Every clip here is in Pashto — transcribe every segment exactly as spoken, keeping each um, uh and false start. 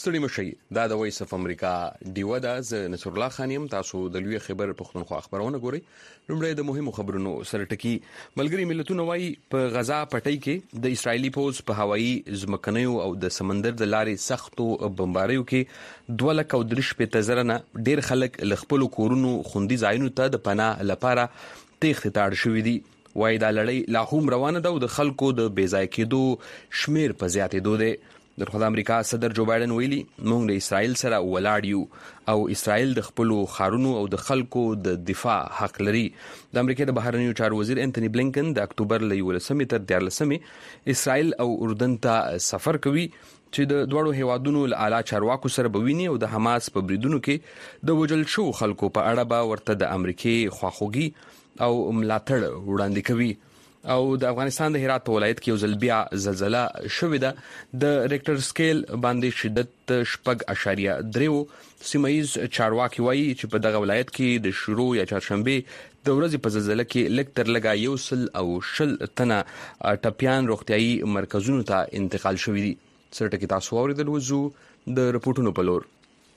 ستړي مشي دا د وایس اف امریکا دیو ده ز نصر الله خانیم تاسو د لوی خبر پښتونخوا خبرونه ګوري. لومړی د مهمو خبرونو سره ټکی ملګری ملتونه وايي په غزا پټۍ کې د اسرایلی پوز په هوایي ځمکنیو او د سمندر د لارې سختو بمباریو کې دوه لک او درش په تزرنه ډیر خلک لخپل کورونو خوندي ځایونو ته د پناه لپاره تېښتې تاړ شوې دي. وای دا لړۍ لا هم روانه ده او د خلکو د بیځای کېدو شمیر په زیاتېدو دی. د امریکا صدر جو بایدن ویلي موږ د اسرائیل سره ولاړ یو او اسرائیل د خپل خارونو او د خلکو د دفاع حق لري. د امریکا د بهرنیو چارو وزیر انټونی بلینکن د اکتوبر ل یولسمې تر دیارلسمې اسرائیل او اردن ته سفر کوي چې د دوړو هیوادونو له اعلی چارواکو سره بویني او د حماس په بریدونو کې د وجل شو خلکو په اړه به ورته د امریکای خواخوږي او ملاتړ وړاندې کوي. او د افغانستان د هرات په ولایت کې یو ځل بیا زلزلہ شوې ده. د ریکټر سکیل باندې شدت شپږ اشاریه درې سیمایز چارواکي وایي چې په دغه ولایت کې د شروع یا چهارشنبه د ورځې په زلزلہ کې لږ تر لږه یو سل او شل تنه ټپيان روغتيایي مرکزونو ته انتقال شوې دي. سرټه کې تاسو اوریدل وځو د رپورټونو په لور.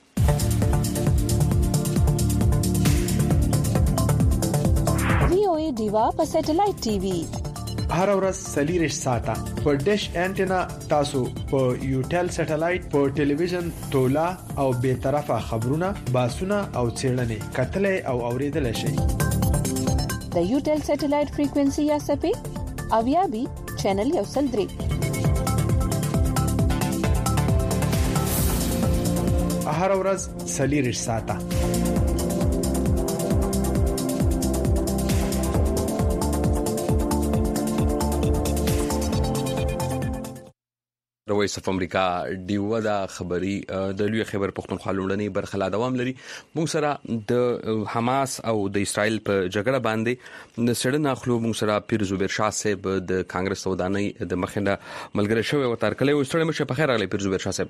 دیوا په سټلایټ ټي وي هر ورځ سلیریش ساته په ډیش انټینا تاسو په یوټل سټلایټ په ټلویزیون تولا او به طرفه خبرونه باسونه او چیرلنې کتلې او اوریدل شي. د یوټل سټلایټ فریکوئنسي یا سپې او یا بي چینل یو سل درې هر ورځ سلیریش ساته وایس اف امریکا دیو دا خبري د لوی خبر پښتونخوا لومړنی برخه لا دوام لري. موږ سره د حماس او د اسرائیل په جګړه باندې د سړنه خلو موږ سره پیر زبیر شاه صاحب د کانګرس ودانۍ د مخنده ملګری شوی او تر کله وستړی مشه په خیر راغلی پیر زبیر شاه صاحب.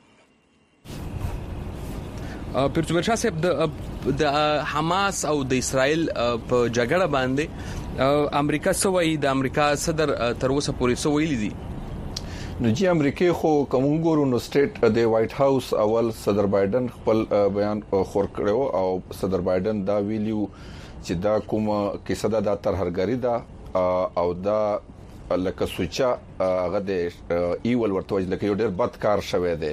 پیر زبیر شاه صاحب د حماس او د اسرائیل په جګړه باندې امریکا سوي د امریکا صدر تر اوسه پورې سویل دي. نو جی امریکای خو کوم ګورو نو سټیټ د وایټ هاوس اول صدر بایدن خپل بیان خور کړو او صدر بایدن دا ویلیو چې دا کومه کیسه ده د ترهرګری ده او دا لکه سوچا هغه د ایول ورته لکه یو ډیر بد کار شوه دی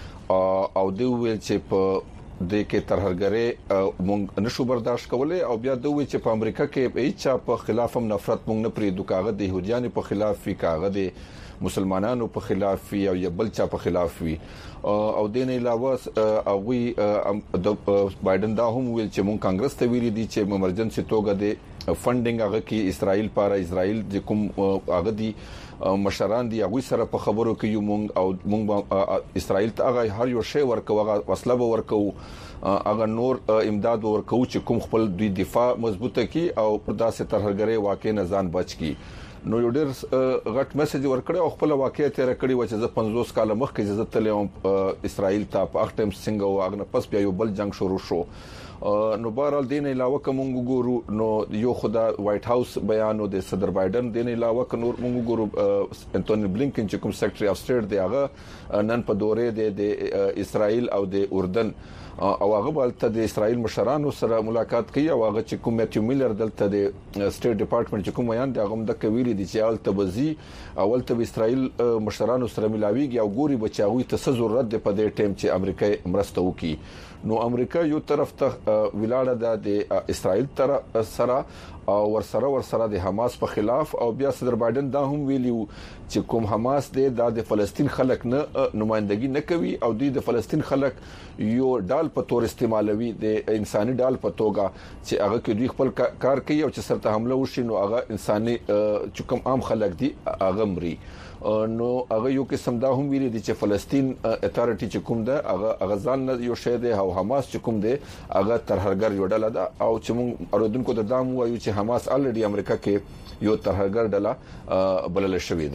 او دوی ویل چې په د کې ترهرګری مونږ نشو برداشت کولای او بیا دوی چې په امریکا کې هیڅ په خلاف هم نفرت مونږ نه پریدو کاغه د يهوديان په خلاف وی کاغه د مسلمانانو په خلاف وی او بل چا په خلاف وی او دین علاوه او وی د بایدن دا هم ویل چې مونږ کانګرس ته ویلي دي چې ایمرجنسي توګه د فندینګ هغه کې اسرائیل لپاره اسرائیل د کوم هغه دي مشران دي هغه سره په خبرو کې یو مونږ او مونږ اسرائیل ته هغه هر یو شی ورکوغه وسله ورکو هغه نور امداد ورکو چې کوم خپل دوی دفاع مضبوطه کی او پر داسې ترهرګری واقع نه ځان بچ کی. نو یو ډیر غټ میسج ورکړی او خپل واقعیت تیر کړی و چې زه پنځوس کال مخکې عزت تلم اسرائیل ته په اخ ټیم څنګه او هغه پس بیا یو بل جنگ شروع شو. نو بهرال دین علاوه کوم ګورو نو یو خدا وایټ هاوس بیان او د صدر بایدن دین علاوه نور موږ ګورو انټونی بلینکن چې کوم سیکریټری اف سټیټ دی هغه نن په دوره د اسرائیل او د اردن او هغه بلته د اسرائیل مشرانو سره ملاقات کوي او هغه چې کوم میتیو میلر دلته د سټیټ ډپارټمنټ چې کوم بیان دی هغه د کویری دي چې اول تبزی اول تب اسرائیل مشرانو سره ملاویږي او ګوري بچاوي ته ضرورت دی په دې ټیم چې امریکا مرسته وکړي. نو امریکا یو طرف ته ولاړه ده د اسرائیل تر سره او ورسره ورسره د حماس په خلاف او بیا صدر بایدن دا هم ویلیو چې کوم حماس دی د فلسطین خلک نه نمائندګي نه کوي او د فلسطین خلک یو ډال په تور استعمالوي د انساني ډال په توګه چې هغه کې دوی خپل کار کوي او چې سرته حمله وشي نو هغه انساني چې کوم عام خلک دي هغه مري. نو هغه یو قسم دا هم ویلي دي چې فلسطین اتارټي چې کوم ده هغه غزان یو شی دی او حماس چې کوم دی هغه ترهرګر یو ډله ده او چې موږ اردوونکو د دام وایو چې حماس الریډي امریکا کې یو ترهرګر ډله بلل شوې ده.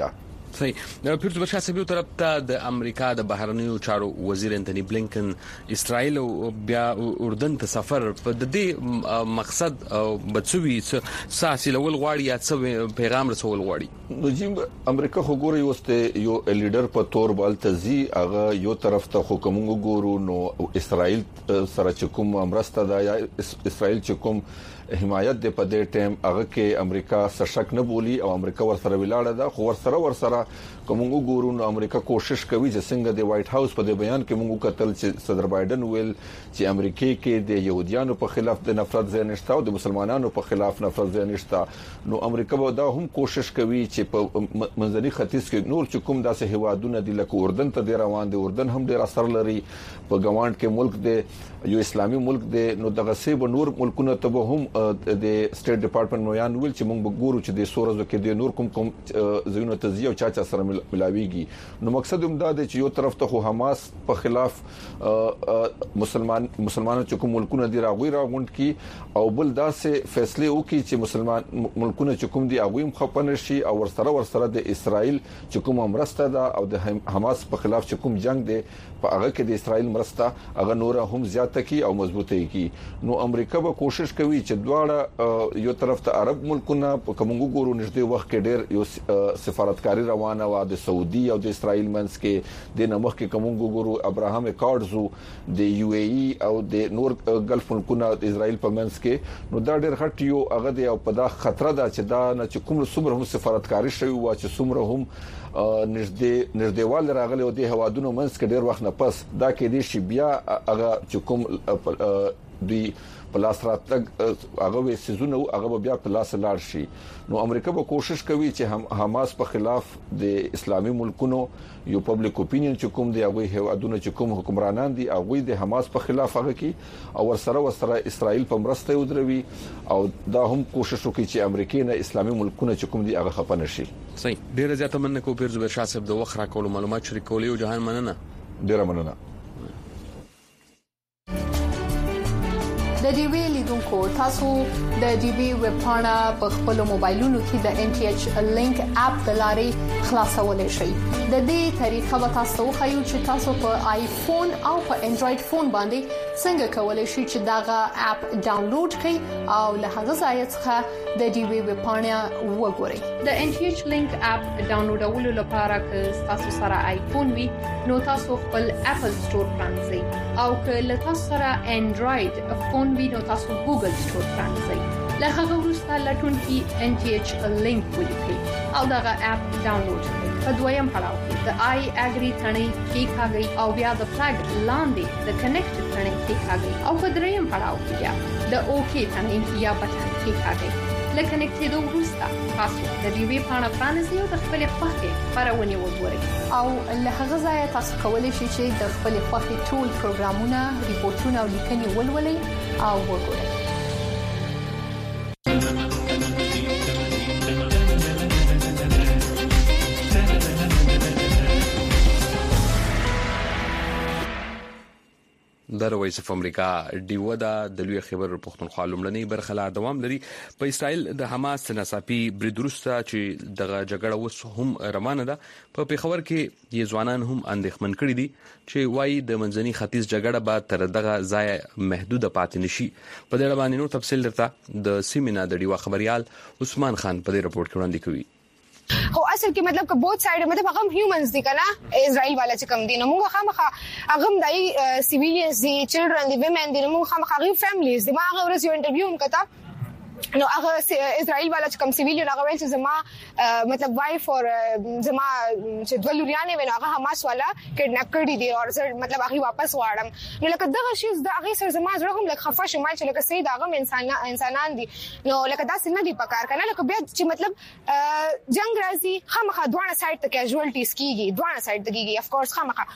صحیح. پیرز بشا سبیو طرف ته د امریکا د بهرنیو چارو وزیر انټونی بلینکن اسرائیل او بیا اردن ته سفر په د دې مقصد بچوي ساسي لول غواړي یا څه پیغام رسول غواړي. نو امریکا خو ګوري وسته یو لیډر په تور بل تزي هغه یو طرف ته حکومت ګورو نو اسرائیل سره چکم امرسته دا یا اسرائیل چکم حمایت د په دې ټیم هغه کې امریکا سشک نه بولی او امریکا ورسره ولاړه ده خو ورسره ورسره کوم وګورو نو امریکا کوشش کوي چې څنګه د وایټ هاوس په دې بیان کې موږ کتل چې صدر بایدن ویل چې امریکا کې د يهوديانو په خلاف د نفرت ځای نشته او د مسلمانانو په خلاف نفرت ځای نشته نو امریکا به دا هم کوشش کوي چې په منځني ختیځ کې نور چې کوم داسې هوادونه د لکه اردن ته د روان دي اردن هم ډیر اثر لري په ګوانډ کې ملک د یو اسلامي ملک دی نو دغه سیب نور ملکونه ته هم د سټیټ ډپارټمنټ نویان ویل چې موږ وګورو چې د سورزو کې د نور کوم کوم زینو تزیه او چا چا سره ملاويږي نو مقصد هم دا دی چې یو طرف ته حماس په خلاف مسلمان مسلمانانو چې کوم ملکونه دی راغوي راغوند کی او بل داسې فیصله وکړي چې مسلمان ملکونه چې کوم دی هغه هم خپن شي او ورسره ورسره د اسرائیل چې کوم امرسته ده او د حماس په خلاف چې کوم جنگ دی په هغه کې د اسرائیل مرسته هغه نور هم زیاته کی او مضبوطه کی نو امریکا به کوشش کوي چې دواړه یو طرف ته عرب ملکونه په کومو ګورو نږدې وخت کې ډېر یو سفارتکاری روانه و د سعودي او د اسرائیل منځ کې د نمخ کې کومو ګورو ابراهام اکارډز د یو ای ای او د نور ګلف ملکونه د اسرائیل په منځ کې نو دا ډېر غټ یو هغه دی او په دا خطر ده چې دا نه چې کوم څومره هم سفارتکاری شوی و چې څومره هم نږدې نږدېوال راغلي او د هوادونو منځ کې ډېر وخت نه پس دا کې دي چې بیا هغه چې کوم دوی پلاس راتګ هغه سيزونه هغه بیا پلاس لاړ شي نو امریکا به کوشش کوي چې حماس په خلاف د اسلامي ملکونو یو پبلک اپینین چې کوم دی هغه هوادونه چې کوم حکمرانان دي هغه د حماس په خلاف هغه کی او ورسره ورسره اسرائیل په مرسته ودروي او دا هم کوشش وکړي چې امریکا نه اسلامي ملکونه چې کوم دي هغه خپن شي. صحیح. ډیر زیاته مننه کو پیر زبر شاه صاحب د وخت را کول معلومات شریکولې او جهان مننه. ډیر مننه. د ډي وی لیدونکو تاسو د ډي وی ویب پاڼه په خپل موبایلونو کې د ان ټي ایچ لینک اپ د لارې خلاصولای شئ. د دې طریقه به تاسو خو چې تاسو په آیفون او په انډراید فون باندې څنګه کولای شئ چې داغه اپ ډاونلوډ کړئ او له هغه ځای څخه د ډي وی ویب پاڼه وګورئ. د ان ټي ایچ لینک اپ ډاونلوډولو لپاره که تاسو سره آیفون وي نو تاسو خپل اپل سٹور پرانځئ او که له تاسو سره انډراید فون وي نو تاسو ګوګل سٹور پرانځئ. له هغه وروسته لټون کې ان ټي ایچ لینک ولیکئ او دغه اپ ډاونلوډ کړئ. په دویم پړاو کې د آی اګری ثنې کې کاږئ او بیا د فلګ لاندې د کنیکټ ثنې کې کاږئ او په دریم پړاو کې بیا د اوکی ثنې یا بټن کې کاږئ. لکه کنیکټېدو وروسته تاسو د ډي وی پاڼه پرانیزئ او د خپل خوښې خبرونه وګورئ او له هغه ځای تاسو کولی شئ چې د خپل خوښې ټول پروګرامونه ریپورتونه او لیکنې ولولئ او وګورئ. د وایس اف امریکا ډیو دا د لوی خبر پښتونخوا لومړنۍ برخه لا دوام لري. په اسرائیل د حماس ناڅاپي بریدروسته چې دغه جګړه اوس هم روانه ده په پیښور کې یې ځوانان هم اندېښمن کړي دي چې وايي د منځني ختیځ جګړه به تر دغه ځای محدوده پاتې نشي. په دې اړه باندې نور تفصیل درته د سیمینا د ډیو خبريال عثمان خان په دې رپورت کې وړاندې کوي. خو اصل کې مطلب که بوت سایډ مطلب هغه هیومنز دي کنه اسرائیل والا چې کوم دي نو موږ خامخا هغه دای سیویلیانز دي چلډرن دي ویمن دي نو موږ خامخا هغه فیملیز دي ما هغه ورځ یو انټرویو هم کړه نو هغه اسرائیل والا چې کوم سیویلیان هغه ویل چې زما مطلب وایف اور زما چې دولوریانه ویني هغه حماس والا کډناپ کړی دي او مطلب هغه واپس واړم نو لکه دغه شی د هغه سره زما زړه هم لکه خفه شمه چې لکه سید هغه انسان انسانان دي نو لکه دا څنګه دي پکار کنه لکه بیا چې مطلب جنگ راځي خامخا دوه سایډ ته کیژوالټیز کیږي دوه سایډ ته کیږي اف کورس خامخا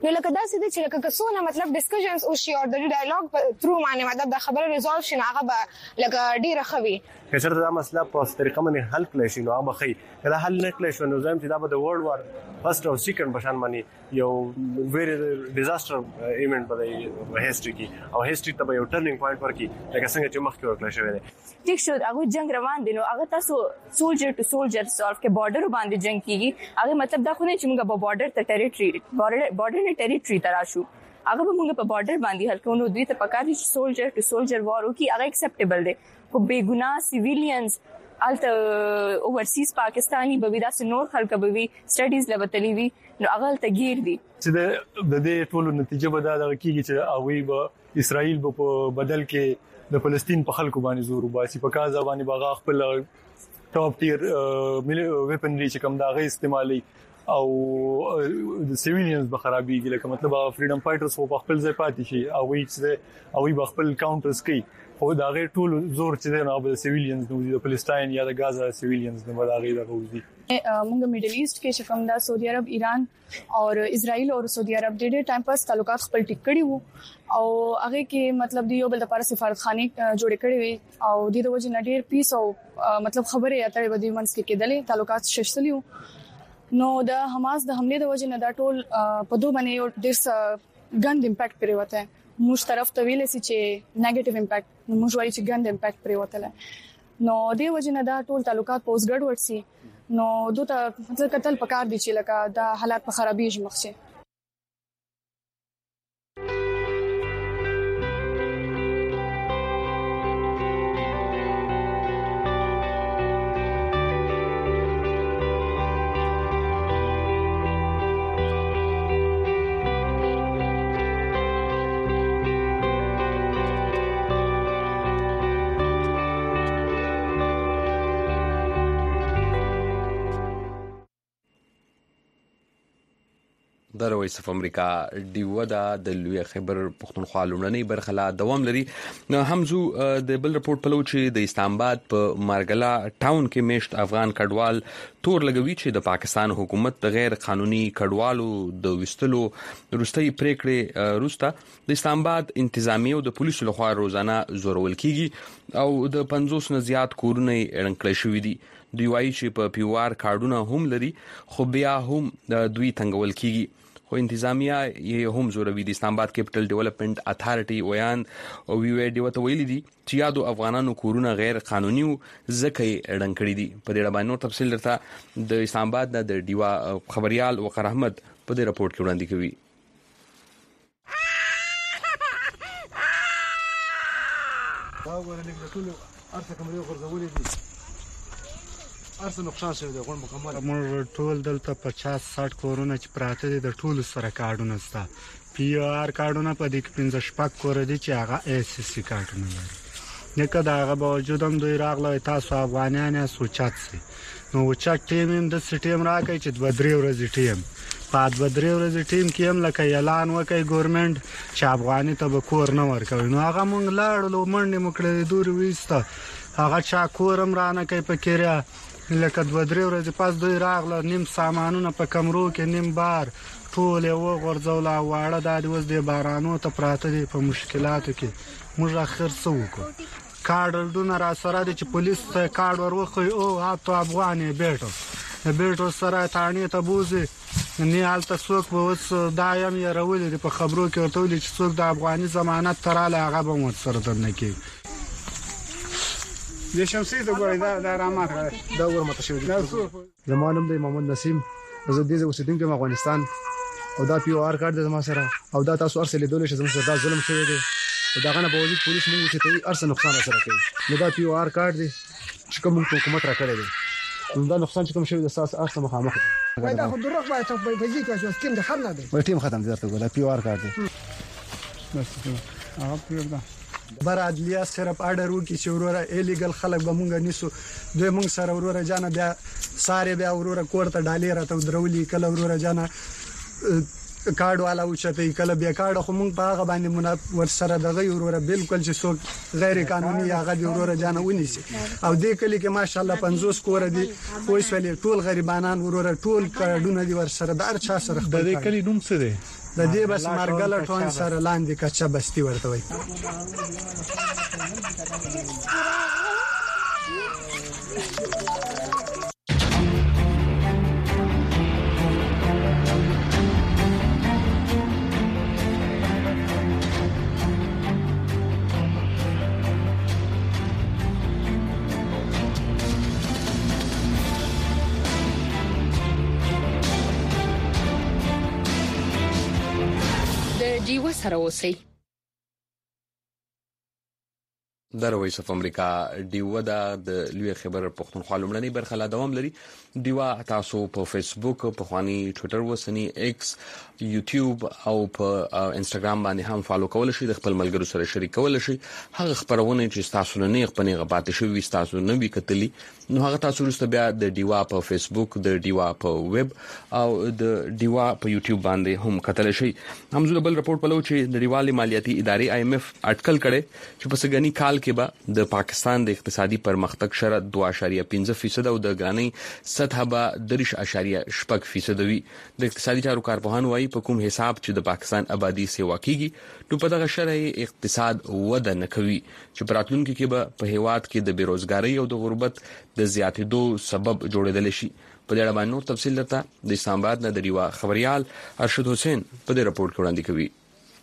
نو لکه دا څه دي چې لکه کسونه مطلب ډیسکشنز او شي او د ډایالوګ تھرو باندې مطلب د خبره ریزولف شي هغه به لکه ډیره خوي که چېرته دا مسله په طریقه باندې حل کړی شي نو هغه خي دا حل نه کړی شو نو زم چې دا به د ورلد وار فرست او سیکنډ بشان باندې یو ویری ډیزاستر ایونت په هیستوري کې او هیستوري ته یو ټرنینګ پوینټ ورکی لکه څنګه چې مخکې ورکړل شوی دی ټیک شو هغه جنگ روان دي نو هغه تاسو سولجر ټو سولجر سولف کې بارډر باندې جنگ کیږي هغه مطلب دا خو نه چې موږ په بارډر ته ټریټوري بارډر نه ټریټوري تراشو هغه به موږ په بارډر باندې هلکه نو دوی ته پکار دي سولجر ټو سولجر وارو کې هغه اکسپټیبل دی خو بېګناه سیویلینز الته اوورسیز پاکستانی به دا نور خلک به وي سټډیز لوتلی وي نو هغه ته گیر دي چې د دې ټولو نتیجه به دا کیږي چې اوی به اسرائیل به په بدل کې د فلسطین په خلکو باندې زور وباسي په کازا باندې باغ خپل ټاپ ټیر ویپنری چې کوم دا غي استعمالي او د سیویلینز به خرابېږي لکه مطلب فریډم فایټرز په خپل ځای پاتې شي او وی چې او وی خپل کاونټرز کوي خو دا غي ټول زور چې نه به سیویلینز نو د فلسطین یا د غزا سیویلینز نه به دا غي راغوي موږ میډل ایست کې چې کوم دا سعودي عرب ایران او اسرائیل او سعودي عرب د ډېر ټایم پاس تعلقات خپل ټیک کړي وو او هغه کې مطلب دی یو بل لپاره سفارتخانه جوړ کړي وي او د دې وجه نه ډېر پیس او مطلب خبره اترې بدی منځ کې کېدلې تعلقات شښتلیو نو د حماس د حمله د وجه نه دا ټول په دوه باندې ډېر ګند امپیکټ پرې وته موږ طرف ته ویل سي چې نیگیټیو امپیکټ موږ وایي چې ګند امپیکټ پرې وته نو د وجه نه دا ټول تعلقات پوس ګډ ورسي نو دوته مطلب قتل پکار دي چې لکه دا حالات په خرابېږي مخشه د رويس اف امریکا دیو دا د لوی خبر پښتونخوا لومړنۍ برخه لا دوام لري همزو د بل رپورت په لور چې د اسلام آباد په مارګلا ټاون کې میشت افغان کډوال تور لګوي چې د پاکستان حکومت د غیر قانوني کډوالو د وستلو روستي پریکړې روسته د اسلام آباد انتظامی او د پولیسو لخوا روزانه زورول کیږي او د پنځوس نه زیات کورونه رنکړې شوې دي دوی وايي چې په پیوار کارډونه هم لري خو بیا هم دوی تنګول کیږي خو انتظامیه یې هم زوروي د اسلام آباد کیپټل ډیولپمنٹ اتھارټي ویان او وی ډیو ته ویلي دي چې یادو افغانانو کورونه غیر قانوني زکه رنګ کړی دي په دې باندې نور تفصیل درته د اسلام آباد د دیوا خبريال وقار احمد په دې رپورت کې وړاندې کوي دا ورنه د ټولو ارته کمرې غرزولې دي ارسه نقصان شوی دی غون مکمل موږ ټول دلته پچاس ساټ کورونه چې پراته دي د ټولو سره کارډونه ستا پی آر کارډونه په دې کې پنځه شپږ کور دي چې هغه ایس سی کارډونه لري نکه دا هغه باوجود هم دوی راغله تاسو افغانان یې سوچات سي نو چا ټیم هم د سټیم راکې چې د بدري ورځې ټیم په د بدري ورځې ټیم کې هم لکه اعلان وکړي ګورنمنت چې افغاني ته به کور نه ورکوي نو هغه مونږ لاړو منډه مکړې دوري وسته هغه چا کورم رانه کوي په کېریا لکه دوه درې ورځې پاس دوی راغله نیم سامانونه په کمرو کې نیم بار ټول یو غورځول واړه د اوس د بارانو ته پراته دي په مشکلاتو کې موږ اخر څه وکړو کارډونه را سره دي چې پولیس ته کارډ ورخوي او هاتو افغاني بیٹو بیٹو سره تانی ته بوزي نه حالت څوک به اوس دایم یې راولي په خبرو کې ورته ولي چې څوک د افغاني ضمانت تراله هغه به مو سره درنه کوي د شمسي د ګورې دا د رحمت دا ور متشوي زمانم د محمد نسیم زه د اوسیدونکو افغانستان او دا پی او آر کارت د ما سره او دا تاسو ارسل لیدل چې زموږ دا ظلم شوی دی او دا غنه په وجود پولیس موږ چې ته ارسل نقصان سره کوي نو دا پی او آر کارت دی چې کوم حکومت را کړی دی نو دا نقصان چې کوم شوی د اساس ارسل مخامخ وای دا خو دروغ وای ته په دې کې چې سکیم د خر نه دی وای ټیم ختم درته ګول پی او آر کارت دی بس هغه پیدا بر عدلیه صرف اډر وکي چې وروره الیګل خلک به مونږ نیسو دوی مونږ سره وروره جانه بیا ساره بیا وروره کوړه ډالې راته درولي کله وروره جانه کارډ والا او چته کله بیا کارډ خو مونږ په هغه باندې ور سره دغه وروره بالکل چې څوک غیر قانوني هغه دی وروره جانه ونیسي او دې کلی کې ماشاءالله پنځوس کور دي وایي ټول غریبانان وروره ټول کارډونه دي ور سره د هر چا سره د دې کلی نوم څه دی د دې بس مرګله ټون سره لاندې کچا بستی ورته وي. ډیوه سره اوسئ. د وایس اف امریکا ډیوه د لوی خبر پښتونخوا لومړنۍ برخه لا دوام لري. ډیوه تاسو په فیسبوک، په خواني ټوئیټر، وسنی ایکس، یوټیوب او په انستګرام باندې هم فالو کول شي، د خپل ملګرو سره شریک کول شي. هغه خبرونه چې تاسو نه خپل غبات شوي تاسو نه وی کتلی نو هغه تاسو ورسته بیا د ډیوه په فیسبوک، د ډیوه په ویب او د ډیوه په یوټیوب باندې هم کتل شي. همزه بل رپورټ پلو چې د ډیوالي مالیاتي ادارې آی ایم ایف اټکل کړي چې په سګنی کال کې به د پاکستان د اقتصادي پرمختګ شرط دوه اعشاریه پنځه فیصد او د ګرانۍ سطح به درش اعشاریه شپږ فیصد وي. د اقتصادي چارو کارپوهان وايي په کوم حساب چې د پاکستان آبادی سیوا کیږي نو په دغه شرعي اقتصاد وده نه کوي چې پراتلونکو کې به په هیواد کې د بیروزګاری او د غربت د زیاتېدو سبب جوړېدل شي. په دې اړه باندې نور تفصیل درته د اسلام آباد نه د ریوا خبريال ارشد حسین په دې رپورت کې وړاندې کوي.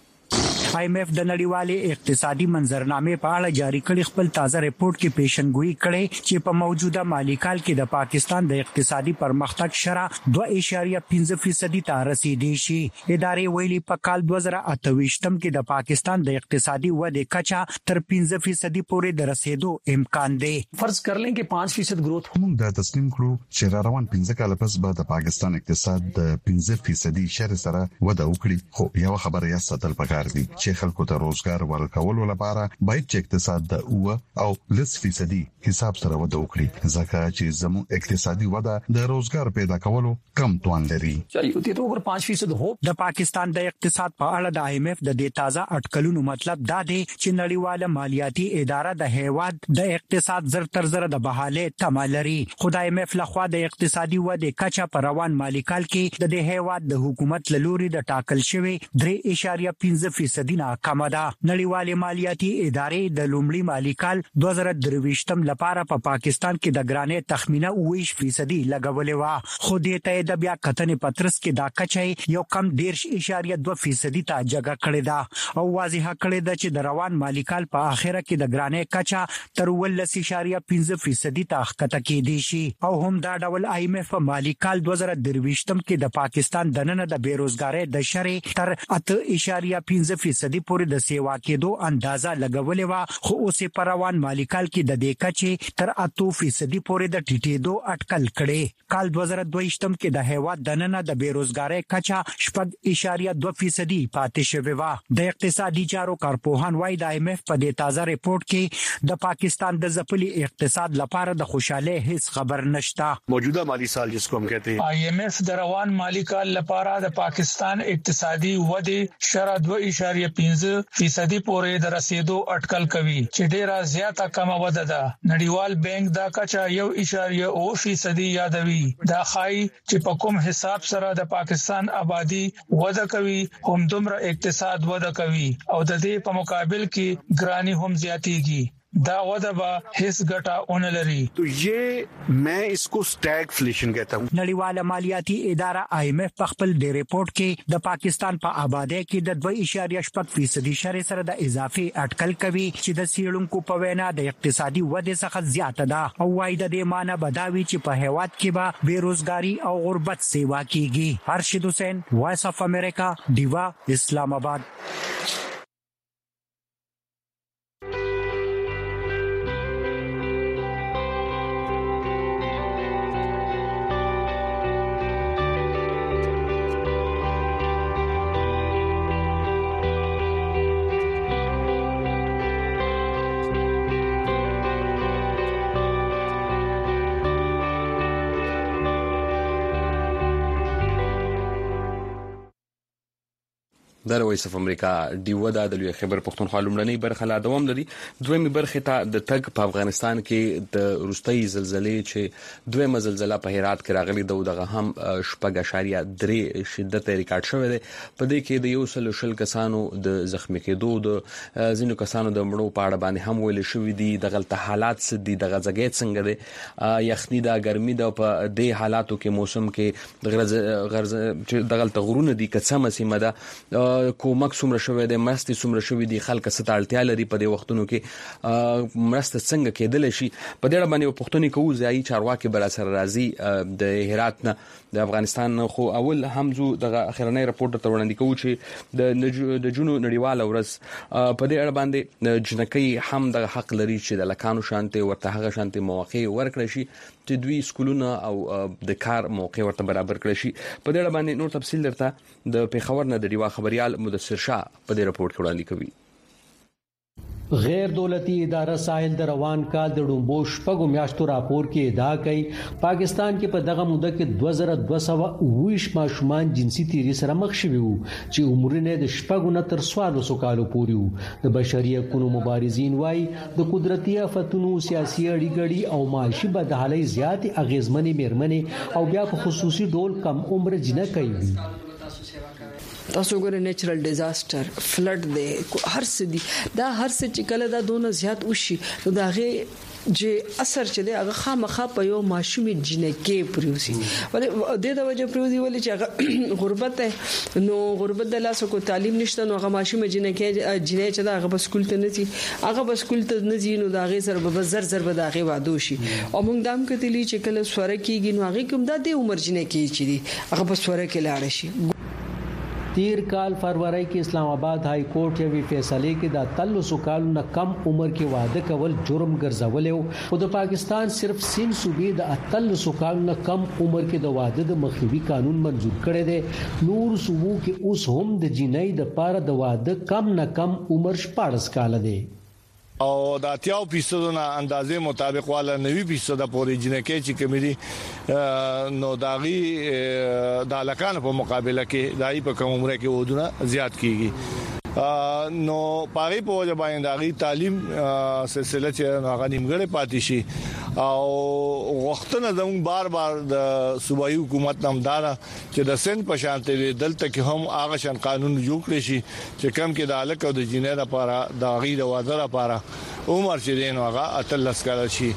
آی ایم ایف د نړیوالې اقتصادي منظرنامې په اړه جاری کړي خپل تازه ریپورت کې پیشنګوئی کړي چې په موجوده مالی کال کې د پاکستان د اقتصادي پرمختګ شرح دوه اعشاریه پنځه فیصد ته رسیدي شي. ادارې ویلي په کال دوه زره اته ویشتم کې د پاکستان د اقتصادي ودې کچا تر پنځه فیصد پورې د رسیدو امکان دی. فرض کر لیں کہ پانچ فیصد گروتھ هم د تسلیم کړو چې را روان پنځه کال پس به د پاکستان اقتصاد د پنځه فیصد شر سره وده وکړي. خو یو خبره یې ستل پکار دي چې خلکو ته روزګار ورکولو لپاره باید چې اقتصاد د اوه او لس فیصدي حساب سره وده وکړي ځکه چې زمو اقتصادي وده د روزګار پیدا کولو کم توان لري. چلیو ته اوپر پانچ فیصد هو. د پاکستان د اقتصاد په اړه د آی ایم ایف د دې تازه اټکلونو مطلب دا دی چې نړیواله مالیاتي اداره د هیواد د اقتصاد زر تر زر د بحاله تمه لري. خدای مف لخوا د اقتصادي وده کچا پر روان مالی کال کې د دې هیواد د حکومت لوري د ټاکل شوی درې اعشاریه پنځه فیصد نه کم ده. نړیوالې مالیاتي ادارې د لومړي مالی کال دوه زره درې ویشتم لپاره په پاکستان کې د ګرانۍ تخمینه اوه فیصد لګولې و خو دې ته د بیا کتنې پترس کې دا کچې یو کم ډیر اعشاریه دوه فیصد ته جګه کړې ده او واضح کړې ده چې د روان مالی کال په اخره کې د ګرانۍ کچا تر ولس اعشاریه پنځه فیصد ته ښکته کېدی شي. او هم دا ډول آی ایم ایف مالی کال دوه زره درې ویشتم کې د پاکستان د نن د بیروزګاری د شرې تر اته اعشاریه پنځه فیصد پورې د سیوا کېدو اندازه لګولې و خو اوس په روان مالی کال کې د دې کچې تر اته فیصد پورې د ټیټېدو اټکل کړي. کال دوه زره دوه ویشتم کې د هیواد د نن د بیروزګاری کچا شپږ اعشاریه دوه فیصد پاتې شوی و. د اقتصادي چارو کارپوهان وايي د آی ایم ایف په دې تازه ریپورت کې د پاکستان د ځپلي اقتصاد لپاره د خوشاله هیڅ خبر نشته. موجوده مالی سال جس کو هم کہتے ہیں آئی ایم ایف د روان مالی کال لپاره د پاکستان اقتصادي ودې شرح دوه اعشاریه پنځه فیصد پورې د رسیدو اټکل کوي چې ډیره زیاته کم وده ده. نړیوال بانک دا کچا یو اعشاریه اوه فیصد یادوي. دا خای چې په کوم حساب سره د پاکستان آبادی وده کوي هم دومره اقتصاد وده کوي او د دې په مقابل کې ګرانی هم زیاتېږي. دا وده با هیڅ ګټه اون لري. تو یہ میں اس کو سٹیگفلیشن کہتا ہوں. نړیواله مالیاتي اداره آی ایم ایف په خپل د ریپورت کې د پاکستان په آبادی کې د دوه اعشاریه شپږ فیصد شر سره د اضافي اټکل کوي چې د سیړونکو په وینا د اقتصادي وده څخه زیاته ده او وايي د دې معنی بداوي چې په هیواد کې به بیروزګاری او غربت سیوا کیږي. ارشد حسین، وایس اف امریکا، ډیوا، اسلام آباد. د وایس اف امریکا ډیو دا د لوی خبر پښتونخوا لومړنۍ برخه لا دوام لري. دویمه برخه ته د تګ په افغانستان کې د روستۍ زلزلې چې دویمه زلزلہ په هرات کې راغلي دغه هم شپږ اشاریه درې شدت ریکارډ شوی دی. په دې کې د یو سل شل کسانو د زخمی کېدو د ځینو کسانو د مړو په اړه باندې هم ویل شوی دی. دغه حالات سدي دغه ځګې څنګه دي یخني دا ګرمي دا په دې حالاتو کې موسم کې د غرض چې دغه تغرونه دي کڅمه سیمه ده کومک څومره شوی دی مرستې څومره شوی دي خلک ست اړتیا لري په دې وختونو کې مرسته څنګه کېدل شي په دې اړه باندې پښتوني کوو ځای چارواکي بر سره راځي د هرات نه د افغانستان خو اول همزو دغه اخرنۍ راپورټ ته وړاندې کوو چې د د جنو نړیواله ورځ په دې اړه باندې جنکۍ هم د حق لري چې د لکانو شانتي ورته هغه شانتي مواقع ورکړي شي چې دوی سکولونه او د کار موقع ورته برابر کړي شي. په دې اړه باندې نور تفصیل درته د پیښور نه د ډیوا خبريال مدثر شاه په دې راپورټ کې وړاندې کوي. غیر دولتي اداره ساحل د روان کال د ډومبو شپږو میاشتو راپور کې ادعا کوي پاکستان کې په دغه موده کې دوه زره دوه سوه اووه ماشومان جنسي تیری سره مخ شوي وو چې عمرونه د شپږو نه تر څوارلسو کالو پورې وو. د بشري حقوقو مبارزین وايي د قدرتي آفتونو سیاسي اړیګړي او معاشي بدحالۍ زیات اغیزمنې میرمنې او بیا په خصوصي ډول کم عمر جنکۍ وي. تاسو ګورئ نیچرل ډیزاستر فلډ دی هر څه دي دا هر څه چې کله دا دونه زیات وشي نو دا غي چې اثر چې دی هغه خامخا په یو ماشومي جنکې پروسي ولې د دې وجه پروسي ولې چې هغه غربت نو غربت د لاسو کو تعلیم نشته نو هغه ماشومي جنکې جنې چې دا هغه په سکول ته نه ځي هغه په سکول ته نه ځي نو دا غي سره به زر زر به دا غي وادو شي او موږ دام کتلی چې کله سوره کېږي نو هغه کوم د دې عمر جنکې چې دی هغه په سوره کې لاړ شي. تیر کال فروری کې اسلام آباد های کورټ یوې فیصله کې د تلسو کالو نه کم عمر کې واده کول جرم ګرځولې او د پاکستان صرف سین صوبې د تلسو کالو نه کم عمر کې د واده د مخنیوي قانون منزور کړی دی. نور صوبو کې اوس هم د جنۍ د پاره د واده کم نه کم عمر شپږ کال دی او د اتیاو فیصدو نه اندازې مطابق والا نوي فیصد پورې جنکې چې کمیدي نو داغي د لکان په مقابله کې دای په کوم عمر کې ودونه زیات کیږي نو پاره په وجه باندې داغي تعلیم سلسله چې هغه نیمګړې پاتې شي او وختونه زموږ بار بار د صوبایي حکومت نامدار چې د سند په شانته دلته کې هم هغه شان قانون جوړ کړی شي چې کم کې د الک او د جنې لپاره داغي د واده لپاره عمر چې دین هغه اتلس کال شي.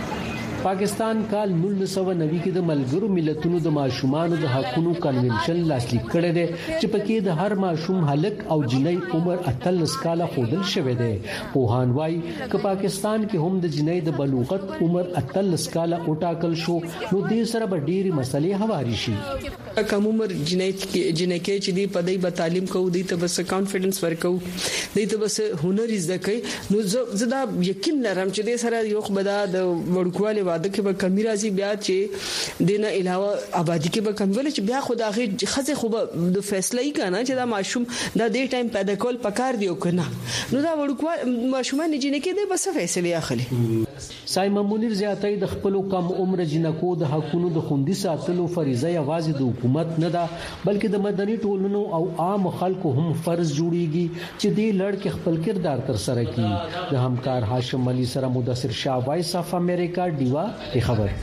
پاکستان کال نولس سوه نوي کې د ملګرو ملتونو د ماشومان د حقوقو کنونشن لاسلیک کړی دی چې پکې د هر ماشوم هلک او جنۍ عمر اتلس کاله خودل شوی دی. پوهان وايي چې پاکستان کې هم د جنۍ د بلوغت عمر اتلس کاله اوټاکل شو نو دې سره به ډېری مسلې هواري شي. کم عمر جنۍ جنکې چې دی په دې به تعلیم کوو دی ته بس کانفیډنس ورکو دی ته بس هنر زده کوي نو زه دا یقین لرم چې دې سره یو خبره د وړوکوالي واده کې به کمی راځي بیا چې دینه علاوه آبادی کې به کم ول چې بیا خدای خزه خو د فیصله یې کنه چې دا ماشوم د دې ټایم پیدا کول پکار دی او کنه نو دا وړوکوال ماشومان جنې کې د بس فیصله اخلي. سایمه منیر زیاتای د خپل کم عمر جنکو د حقوقو د خوندي ساتلو فریضه یوازې د حکومت نه ده بلکې د مدني ټولنو او عام خلکو هم فرض جوړیږي چې دې لړ کې خپل کردار تر سره کړي. د همکار هاشم علي سره مدثر شاه وایس اف امریکا ډیوا خبر.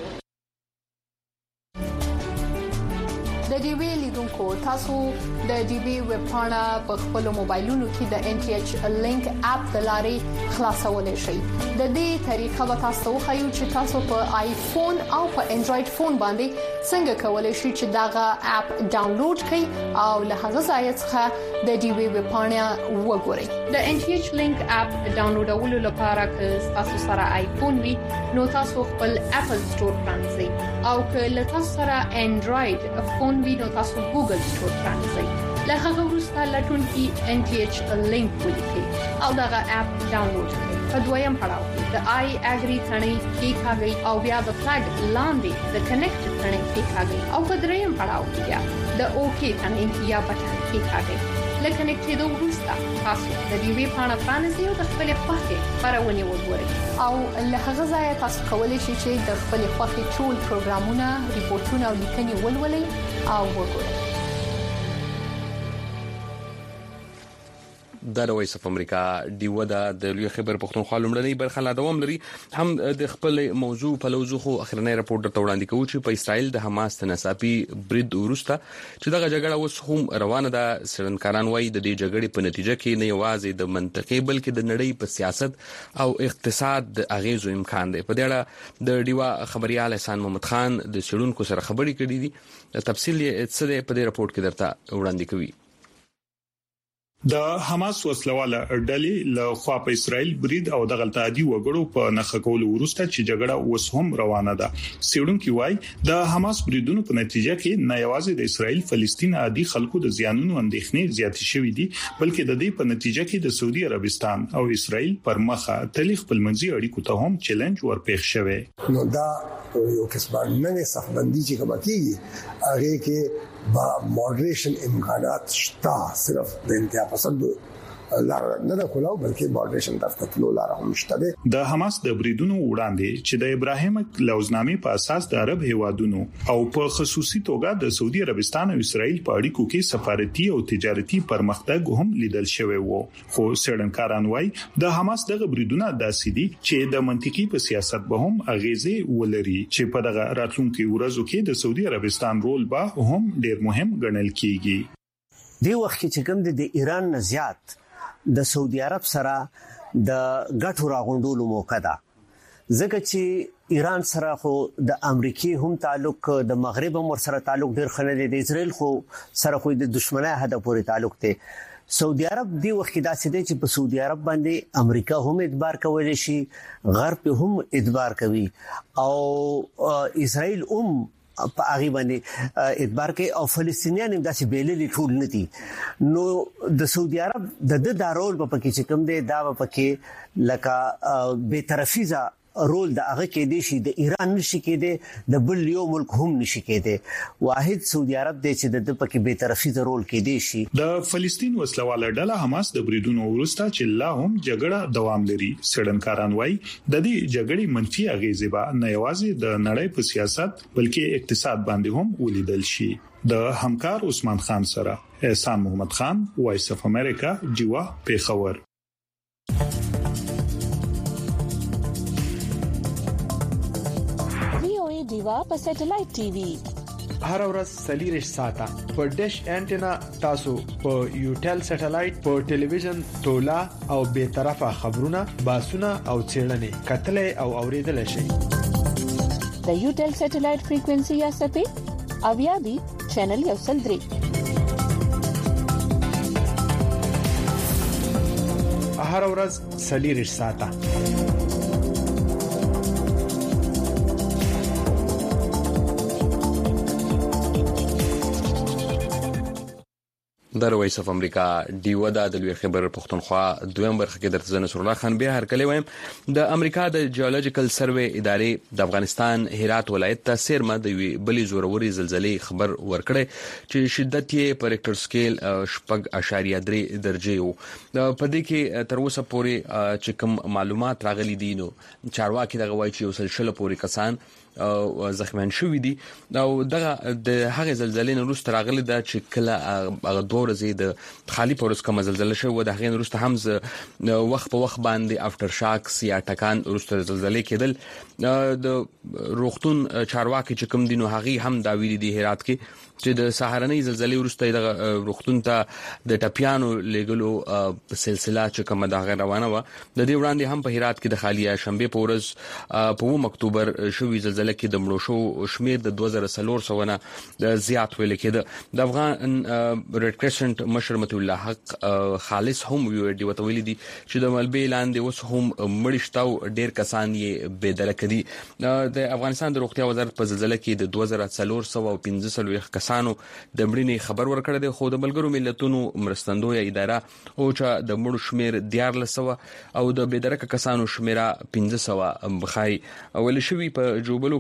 د ډي وی لیدونکو تاسو د ډي وی ویب پاڼه په خپل موبایلونو کې د ان ټي ایچ لینک اپ د لارې خلاصولای شئ. د دې طریقه به تاسو خو چې تاسو په آیفون او په انډراید فون باندې څنګه کولای شئ چې داغه اپ ډاونلوډ کړئ او له هغه ځای څخه د ډي وی ویب پاڼه وګورئ. د ان ټي ایچ لینک اپ ډاونلوډولو لپاره که تاسو سره آیفون وي نو تاسو خپل اپل سٹور پرانځئ او که له تاسو سره انډراید فون وي نو تاسو ګوګل سٹور پرانځئ. له هغه وروسته لټون کې ان ټي ایچ لینک ولیکئ او دغه اپ ډاونلوډ کړئ. په دویم پړاو کې د آی اګری ثنې کې کاږي او بیا د فلګ لاندې د کنیکټ ثنې کې کاږي او په دریم پړاو کې بیا د اوکی ثنې یا بټن کې کاږي. لکه نکټېدو وروسته تاسو د دې وی پاڼه پرانیزئ او د خپل خوښې خبرونه وګورئ او له هغه ځایه تاسو کولی شئ چې د خپل خوښې ټول پروګرامونه، ریپورتونه او لیکنې ولولئ او وګورئ. د وایس اف امریکا دیو د لوی خبر پښتونخوا لمړنۍ برخه لا دوام لري هم د خپل موضوع په لوزو خو اخرنۍ راپور درته وړاندې کوي چې په اسرائیل د حماس تنصابي برید ورسته چې دغه جګړه اوس هم روانه ده. سرنکاران وایي د دې جګړې په نتیجه کې نه یوازې د منطقې بلکې د نړۍ په سیاست او اقتصاد د اغیزو امکان دی. په دې اړه د دیوا خبريال احسان محمد خان د سړونکو سره خبرې کړې دي. تفصیل یې څه دی په دې راپورټ کې درته وړاندې کوي. د حماس وسلواله ډلې له خوا په اسرائیل برید او د غلطادي وګړو په نخښه کولو وروسته چې جګړه اوس هم روانه ده. سیډونکو وايي د حماس بریدونو په نتیجه کې نه یوازې د اسرائیل فلسطین عادي خلکو د زیانونو اندېښنې زیاتې شوې دي بلکې د دې په نتیجه کې د سعودي عربستان او اسرائیل پر مخه تلیخ په منځي اړیکو ته هم چیلنج ورپېښ شوی. نو دا یو قسمه نوې صفبندي چې کومه کیږي هغه کې با مودریشن امکانات شته صرف د انتها پسند لار نه ده کولاو بلکې مودریشن طرف ته تلو لار هم شته ده. د حماس د بریدونو وړاندې چې د ابراهیم لوزنامې په اساس د عرب هیوادونو او په خصوصي توګه د سعودي عربستان او اسرائیل په اړیکو کې سفارتي او تجارتي پرمختګ هم لیدل شوی وو. خو سړنکاران وایي د حماس دغه بریدونه داسې دي چې د منطقي په سیاست به هم اغیزه ولري چې په دغه راتلونکي ورځو کې د سعودي عربستان رول به هم ډیر مهم ګڼل کیږي. دی وخت چې کوم د ایران نه زیات د سعودي عرب سره د غټو راغونډولو موقع ده ځکه چې ایران سره خو د امریکای هم تعلق د مغرب هم سره تعلق ډیر خلل د اسرائیل خو سره خو د دشمنه هدف پورې تعلق دی. سعودي عرب دی وخت دا سده چې په سعودي عرب باندې امریکا هم اعتبار کولای شي غرب هم اعتبار کوي او اسرائیل هم په هغه باندې اعتبار کوي او فلسطینیان هم داسې بیللې ټول نه دي. نو د سعودي عرب د د دارول په کې چې کوم دی دا په کې لکه به طرفیزه رول د هغه کې دی شي د ایران نشي کېده د بل یو ملک هم نشي کېده واحد سعودي عرب دی چې د پکې به طرفیزه رول کې دی شي. د فلسطین وسلواله ډله حماس د بریدونو وروسته چې لا هم جګړه دوام لري. سړنکاران وایي د دې جګړې منفي اغیزې به نه یوازې د نړۍ په سیاست بلکې اقتصاد باندې هم ولیدل شي. د همکار عثمان خان سره احسان محمد خان وایس اف امریکا جوا پیښور. دیوا په سټلایټ ټي وي هر ورځ سلیریش ساته په ډیش انټینا تاسو په یوټل سټلایټ په ټلویزیون تولا او به طرفه خبرونه باسونه او چیرنې کتلې او اوریدل شي. د یوټل سټلایټ فریکوئنسي یا سپې اویا بي چینل یو سل درې هر ورځ سلیریش ساته. د وایس اف امریکا دیو د لوی خبر پښتونخوا دویم برخه کې درته نصر الله خان به هر کله وایم د امریکا د جیولوجیکل سروې ادارې د افغانستان هرات ولایت ته سیرمه د بلې زوروري زلزلې خبر ورکړي چې شدت یې په ریکټر سکیل شپږ اشاریه درې درجه وو. په دې کې تر اوسه پورې چې کوم معلومات راغلي دي نو چارواکي دغه وایي چې وسل شل پورې کسان او زخمیان شوې دي او دغه د هغه زلزلې نه وروسته راغلي دا چې کله هغه دوه ورځې د خالی پورس کوم زلزلې شو د هغه وروسته هم وخت په وخت باندې افټر شاکس یا ټکان وروسته زلزلې کېدل. د روغتون چارواکي چې کوم دینو هغه هم دا ویلي دي هرات کې چې د سهارنۍ زلزلې وروسته د روغتون ته د ټپیانو لګلو په سلسله چې کومه د روانه و د دې وړاندې هم په هرات کې د خالیه شنبه پورز په اووم اکتوبر شوې زلزلې کې د مړو شو شمیر د دوه زره څلور سوه نه زیات ویل کېده. د افغان ریډ کرسنټ مشر مت الله حق خالص هم ویډیو وتویل دي چې د ملبې لاندې اوس هم مړشتاو ډیر کسان یې بدل کړي. د افغانستان د روغتیا وزارت په زلزلې کې د دوه زره څلور سوه پنځه سلويخ کسانو د مړینې خبر ورکړی دی خو د ملګرو ملتونو مرستندوی اداره او چې د مړو شمیر دیار لسوه او د بدرک کسانو شمیره پنځه سوه بخای اول شوی په جوبلو کې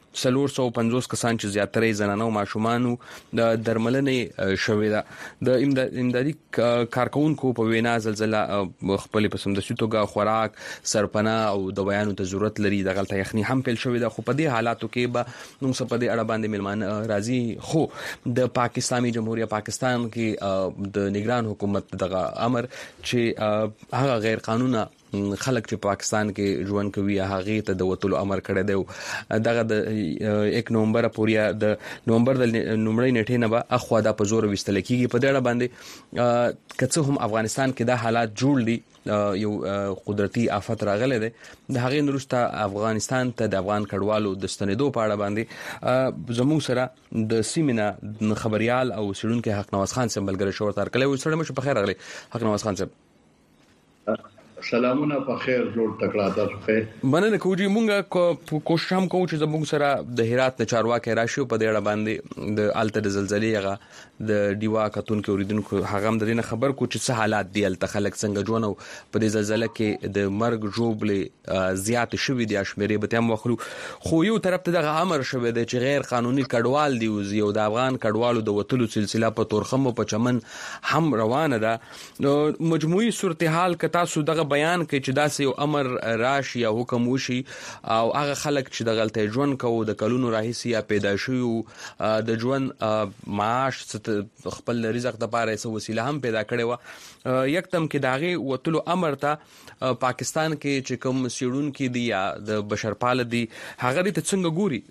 څلور سوه پنځوس کسان چې زیاتره زنانه او ماشومان د درملنې شوې ده د امدادي کارکونکو په وینا زلزلہ خپل په سمدستي توګه خوراک سرپناه او د بیانو ته ضرورت لري د غلطه یخني هم پیل شوې ده خو په دې حالاتو کې به موږ په دې اړه باندې ملمان راځي خو د پاکستاني جمهوریت پاکستان کې د نگران حکومت دغه امر چې هغه غیر قانوني خلک چې پاکستان کې ژوند کوي هغه ته د وټولو امر کړی دی دغه د یک نومبر پورې د نومبر د نومړی نیټې نه به اخوا د پزور وستل کیږي په دې اړه باندې کڅه هم افغانستان کې د حالات جوړ دي یو قدرتي آفت راغله ده د هغې نورسته افغانستان ته د افغان کډوالو د ستنېدو په اړه باندې زموږ سره د سیمینه خبريال او سړونکو حق نواز خان سمبلګر شو تر کله وسړم شو په خیر راغلی حق نواز خان صاحب سلامونه په خیر جوړ تکړه تاسو خیر مننه کوجی مونږه کوشش هم کوو چې زموږ سره د هرات نه چارواکي راشي په دې اړه باندې د الته د زلزلې هغه د دیوا کتون کې اوریدونکو هغه هم د دې خبر کو چې څه حالات دی الته خلک څنګه ژوند په دې زلزلې کې د مرګ جوړبلې زیات شوې دي شمیرې به تم واخلو خو یو طرف ته د امر شوې دي چې غیر قانوني کډوال دی او د افغان کډوالو د وټلو سلسله په تورخم او په چمن هم روانه ده مجموعي صورتحال ک تاسو دغه بیان کوي چې داسې یو امر راشي یا حکم وشي او هغه خلک چې د غلطه ژوند کوي د کلونو راهیسي یا پیدا شوی د ژوند معاش خپل رزق د پاره څه وسیله هم پیدا کړي و یکتم کې داغه وټلو امر ته پاکستان کې چې کوم سیړون کې دی یا د بشرپال دی هغه ته څنګه ګوري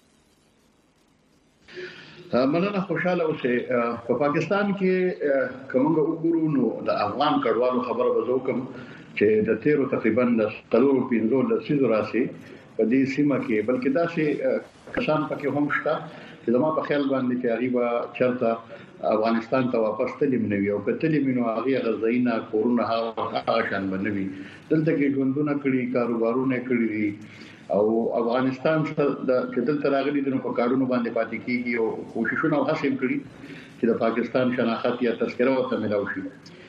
مننه خوشاله اوسه په پاکستان کې کومه وګورو نو د افغان کډوالو خبره وزو کوم چې د تیرو تقریبا د تلورو پینځو د سیزو راسي په دې سیمه کې بلکې دا چې کسان پکې هم شته چې زما په خیال باندې چې هغه چرته افغانستان ته واپس تللی منوي او کتلی منو هغه غزاینه کورونه هغه شان بنوي دلته کې ژوندونه کړي کاروبارونه کړي او افغانستان د کتل تراغلي د په کارونو باندې پاتې کیږي او کوششونه هڅه کړي چې د پاکستان شناخت یا تذکره ورته ملاوي شي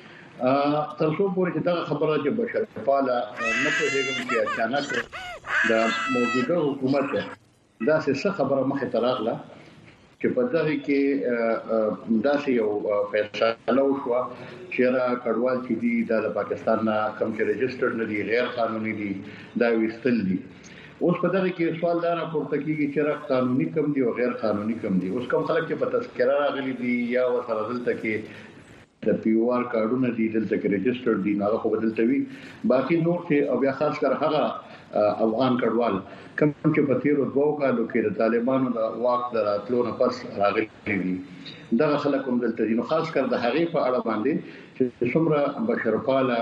تر څو پورې چې دا خبره چې بشرپاله نه پوهیږم چې اچانک د موجوده حکومت دا څه خبره مخه تراغله چې په دغه کې داسې یو فیصله وشوه چې را کډوال چې دي د پاکستان نه کم چې ريجسترډ نه دي غیر قانوني دي دا وستل دي اوس په دغه کې سوال دا راپورته کیږي چې را قانوني کم دي او غیر قانوني کم دي اوس کوم خلک چې په تذکره راغلي دي یا وسره دلته کې د پی او آر کارډونه دي دلته کې ريجسترډ دي نه خو بدلته وي باقي نور چې او بیا خاص کر هغه افغان کډوال کوم چې په تیرو دوه کالو کې د طالبانو د واک دراتلو نه پس راغلي دي دغه خلک هم دلته دي نو خاص کر د هغې په اړه باندې چې څومره بشرپاله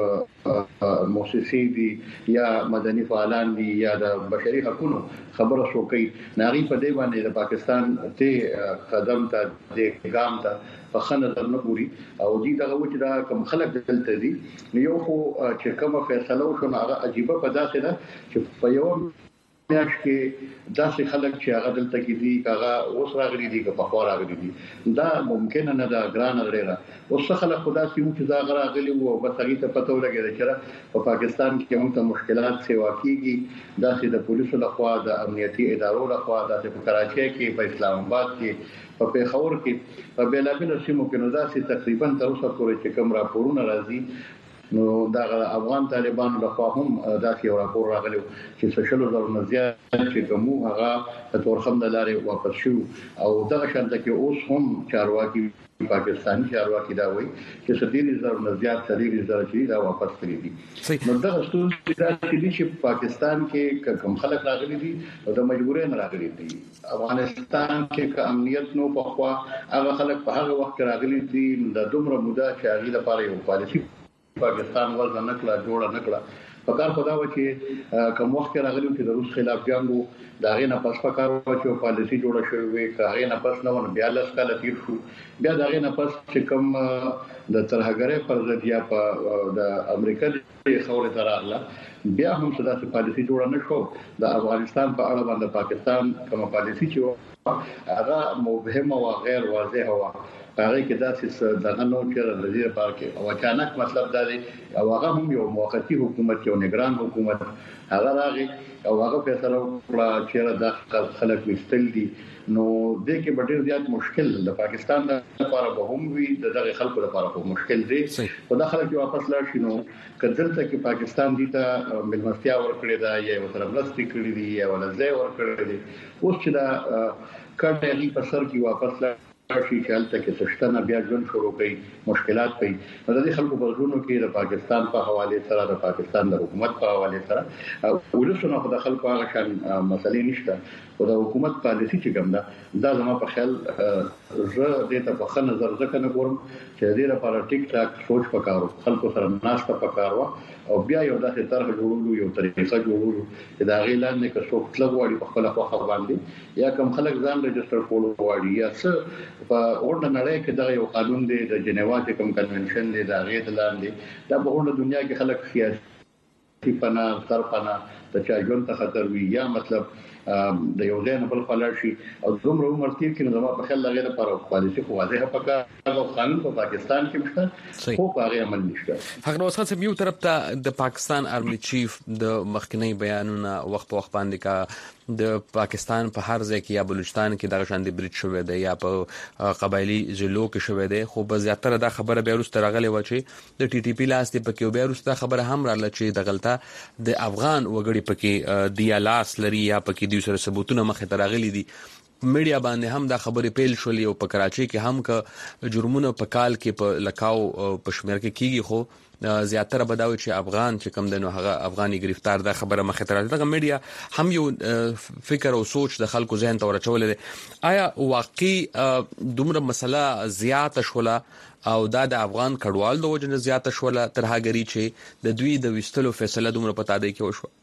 او مؤسسې دي یا مدني فعالان دي یا د بشري حقوقو خبره شو کوي ناغي په دې باندې د پاکستان ته قدم ته د ګام ته په خنه درنه پوری او دې دغه و چې دا کوم خلک دلته دي یو خو چې کومه فیصله وشو هغه عجيبه پداسه ده چې په یو میاش کې داسې خلک چې هغه دلته کې دي هغه اوس راغلي دي که په خوا راغلي دي دا ممکن نه دا ګران لري اوس خلک خدا سي چې دا غراغلي وو بس هغه ته پته ولګي چې په پاکستان کې هم ته مشکلات سیوا کیږي داسې د پولیسو لخوا د امنیتي ادارو لخوا داسې په کراچۍ کې په اسلام آباد کې په پیښور کې په بیلابل سیمو کې نو داسې تقریبا تر اوسه پورې چې کوم راپورونه راځي نو دا افغان طالبان د خوا هم داسې یو راپور راغلی چې سوشل ورزونه زیات چې کومو هغه تورخم د لارې واپس شو او دغه شانته کې اوس هم چارواکي پاکستاني چارواکي دا وایي چې سديري زرونه زیات سديري زره چې دا واپس کړی دي نو دا ستون چې پاکستان کې کوم خلک راغلي دي او د مجبورۍ نه راغلي دي افغانستان کې امنیت نو په خوا هغه خلک په هغه وخت راغلي دي د دومره موده چې هغه لپاره یو پالیسي پاکستان ورته نکړه جوړه نکړه په کار خدا و چې کوم وخت راغلی چې د روس خلاف جنگو دا غي نه پس په کار و چې پالیسي جوړه شوې وي کاغې نه پس نو بیا لاس کاله تیر شو بیا دا غي نه پس چې کوم د ترهګرې پر ضد یا په د امریکا د خوري تراغله بیا هم صدا سي پالیسي جوړه نه شو د افغانستان په اړه باندې پاکستان کوم پالیسي چې هغه مبهم او غیر واضح و هغه کې داسې دغه نو چې د دې لپاره کې او اچانک مطلب دا دی او هغه هم یو موقتی حکومت یو نگران حکومت هغه راغی او هغه فیصله وکړه چې د خلک وستل دي نو د کې ډېر زیات مشکل د پاکستان لپاره به هم وي دغه خلکو لپاره به مشکل دي خو د خلک واپس لاړ شي نو کله چې پاکستان دي ته ملمستیا ورکړي دا یا وسره بلستي کړی دي یا ولځي ورکړي دي اوس چې دا کډه په سر کې واپس لاړ شي چې حالت کې سشتنه بیا ژوند شروع کړي مشکلات پي د دې خلکو په ژوند کې د پاکستان په حواله سره د پاکستان د حکومت په حواله سره ولسونه خو د خلکو هغه شان مسلې نشته او د حکومت پالیسي چې کوم ده دا زما په خیال زه دې ته په خنه نظر ځکه نه ګورم چې دې لپاره ټیک ټاک سوچ پکارو خلکو سره ناشته پکارو او بیا یو داسې طرح جوړولو یو طریقه جوړولو چې دا غیلان نه که څوک تلغ وړي په خپل خوا باندې یا کوم خلک ځان ريجستره کول وړي یا څه په اورنه نړۍ کې دا یو قانون دی د جنیوا کې کوم کنونشن دی دا غیر لاندې دا په اورنه دنیا کې خلک سیاسي پناه تر پناه د چا ژوند ته خطر وي یا مطلب د یو ځای نه بل خلاص شي او دومره عمر تیر کې نو ما په خیال لګیدا پر پالیسي خو واضحه پکا او قانون په پاکستان کې مشته خو هغه عمل نشته هغه نو څنګه یو طرف ته د پاکستان آرمي چیف د مخکنی بیانونه وخت په وخت باندې کا د پاکستان په هر ځای کې یا بلوچستان کې دغه شان د بریټ شوې ده یا په قبایلی ضلعو کې شوې ده خو به زیاتره دا خبره به ورسته راغلي و چې د ټي ټي پی لاس دی پکې به ورسته خبره هم رااله چې د غلطه د افغان وګړي پکې دی لاس لري یا پکې د سره ثبوتونه مخه تراغلي دي میډیا باندې هم دا خبره پیل شولې او په کراچي کې هم ک جرمونه په کال کې په لکاو په شمیر کې کیږي خو زیاتره بداوي چې افغان چې کم دنو هغه افغاني گرفتار دا خبره مخه تراغلي دا میډیا هم یو فکر او سوچ د خلکو ذهن ته ورچول دي آیا واقعي دومره مسله زیاته شوله او دا د افغان کډوال د وجنه زیاته شوله تر هغه چې د دوی د وستلو فیصله دومره پتا دی کې وشو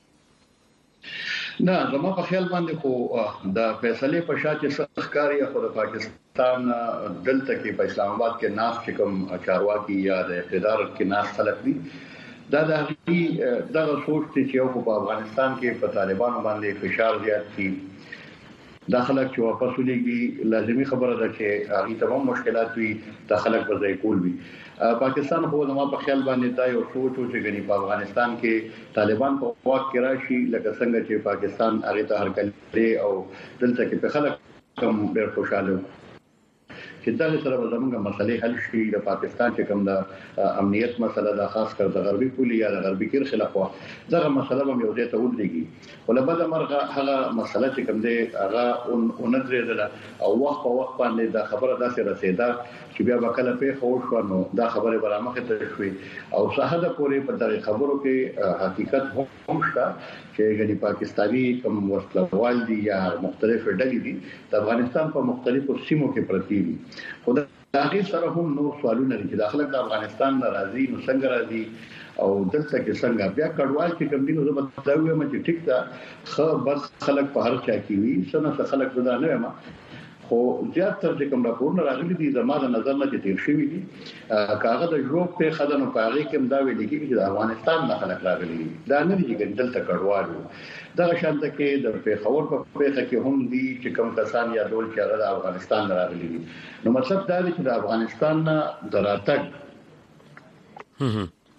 نه زما په خیال باندې خو د فیصله په شاته سرکاري خو د پاکستان دلته کې په اسلام آباد کې ناس چې کوم چارواکي یا د اقتدار کې ناس خلک دي دا د هغه دغه سوچ چې یو په افغانستان کې په طالبانو باندې فشار زیات شي داخله چې واپس ولېږي لازمي خبره ده چې هغه تمام مشکلات وي داخله په ځای کول وي پاکستان خو زما په خیال باندې دا یو سوچ و چې غني په افغانستان کې طالبان په واک کې راشي لکه څنګه چې پاکستان هغه ته هرکلی او دلته کې په خلک کوم ډېر خوشاله چې دا سره زموږه مسلې حل شي د پاکستان چې کوم د امنیت مسله د خاص کر د غربي پولي یا د غربي کیر خلاف دغه مسله هم یو ځای ته ودرېږي ولبد مرغه هغه مسله چې کوم دی هغه اونځریدله او وخت په وخت باندې دا خبره داسې رسیدا چې بیا وکاله په خو شو نو دا خبره برامخه ته شوي او صحه پورې په دغه خبرو کې حقیقت هم شته چې غني پاکستاني کوم وسلوال دي یا مختلف ډلې دي د افغانستان په مختلفو سیمو کې پرتی دي خو دا هغه سره هم نو سوالونه دي چې داخله د افغانستان ناراضي نو څنګه راځي او دلته کې څنګه بیا کډوال چې کوم دینو زما ته وایم چې ټیک ده خو بس خلک په هر چا کې وي څنګه خلک ودا نه ما خو زیات تر دې کوم راپورونه راغلي دي زموږ نظر نه چې تیر شوی دي کاغذ د جوړ په خدانو پاغي کې دا ویل کېږي چې د افغانستان نه خلک راغلي دا نه دي چې دلته کډوالو دا شانته کې د پیښور په پیښه کې هم دي چې کوم کسان یا ډول چې د افغانستان راغلي دي نو مطلب دا دی چې د افغانستان نه دراتک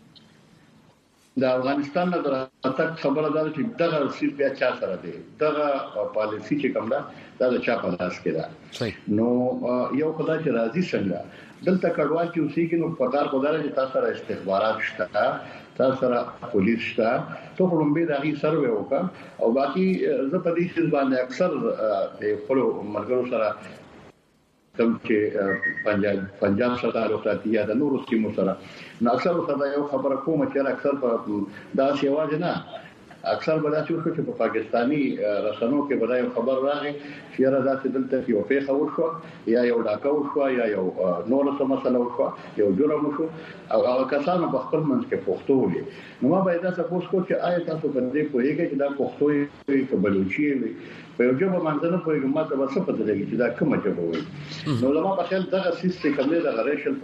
د افغانستان نه دراتک خبره ده چې دغه سیس بیا چا سره دی دغه پالیسی چې کوم ده دا د چا په لاس کې ده نو یو خدای چې راضي څنګه دلته کډوال چې اوسېږي نو په کار خدای چې تاسو سره استخبارات شته تاسو سره پولیس شته ته کوم به دغه سروې وکړه او باقي زه په دې څه باندې اکثر د خپل مرګرو سره کوم چې پنجاب پنجاب سره تعلقات یا د نورو سیمو سره نو اکثر سره یو خبره کوم چې اکثر په دا سیواز نه اکثر بدا چې په پاکستانی رسنیو کې بدای خبر راغی چې را ذات دلته یو پیښه وشو یا یو ډاکا وشو یا یو نور څه مسله وشو یو جرم وشو او هغه کسانو په خپل منځ کې پوښتنه وکړي نو ما باید تاسو پوښتنه چې آیا تاسو په دې پوهیږئ چې دا پوښتنه وي که بلوچي وي په یو ژبه باندې نه پوهیږم ما ته څه پته لګي چې دا کومه ژبه وي نو زما په خیال دغه سیستم کوم دی د ریشل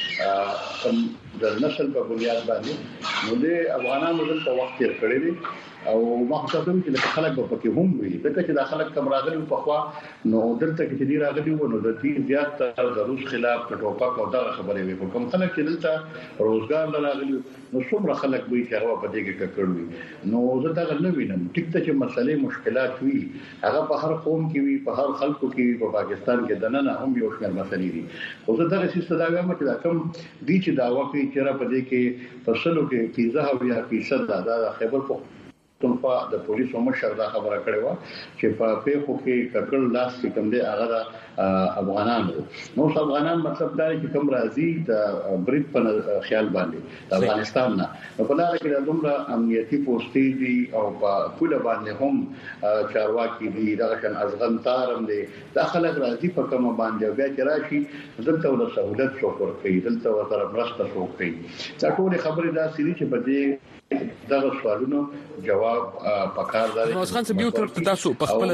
پروفایلینګ د نسل په بنیاد باندې نو د افغانانو دلته وخت تیر کړی دی او ما خو ته چې خلک په کې هم وي ځکه چې د خلک کم راغلي په خوا نو دلته کې چې راغلي وو نو د دې زیات تر د روس خلاف ټوپک او دا خبرې وي کوم خلک چې دلته روزګار راغلي نو څومره خلک وي چې هغه په دې کې ککړوي نو زه دا نه وینم ټیک ته چې مسلې مشکلات وي هغه په هر قوم کې وي په هر خلکو کې وي په پاکستان کې دننه هم یو شمېر مسلې دي خو زه دا سیسه دا وایم چې دا کوم دي چې دا واقعي چې را په دې کې فصلو کې پیزه او یا پیسه دا د خیبر په تنفا د پولیسو مشر دا خبره کړې و چې په پیښو کې ککړ لاس کې کوم دي هغه افغانان نو افغانان مطلب دا چې کوم راځي د بریټ په خیال باندې د افغانستان نه په لاره کې د دومره امنیتي پوسټې دي او په کوله باندې هم چارواکي دي دا شان ازغن تارم دي داخله راځي په کوم باندې بیا چې راشي دلته ول سہولت شو ورکړي دلته ورته مرسته شو کوي دا ټول خبرې دا سړي چې په دې دغه سوالونو جواب پکار دی نو ځان څه بیو تر تاسو په خپل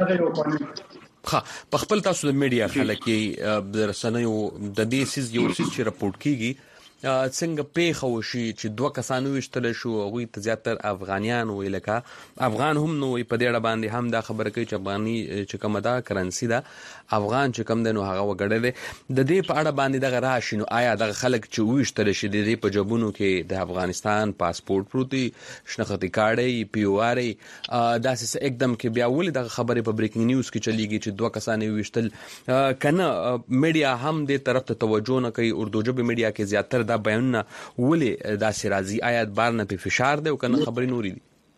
د خا په خپل تاسو د میډیا خلک د رسنیو د دې سیس یو سیس چې راپورټ کیږي څنګه پیښه وشي چې دوه کسانو وشتل شو هغه ته زیاتره افغانیان وی لکه افغان هم نو په دې اړه باندې هم دا خبره کوي چې افغاني چې کومه دا کرنسي ده افغان چې کوم دنو هغه وګړل د دې په اړه باندې دغه راشي نو آیا دغه خلک چې وشتل شي د دې په جبونو کې د افغانستان پاسپورت پروتي شناختی کارت پی او آر دا سه एकदम کې بیا ول دغه خبره په بریکینګ نیوز کې چلیږي چې دوه کسانې وشتل کنه میډیا هم دې طرف ته توجه نه کوي اردو ژبه میډیا کې زیاتره دا بیانونه ولې دا سرازي آیات بار نه په فشار دی او کنه خبرې نوري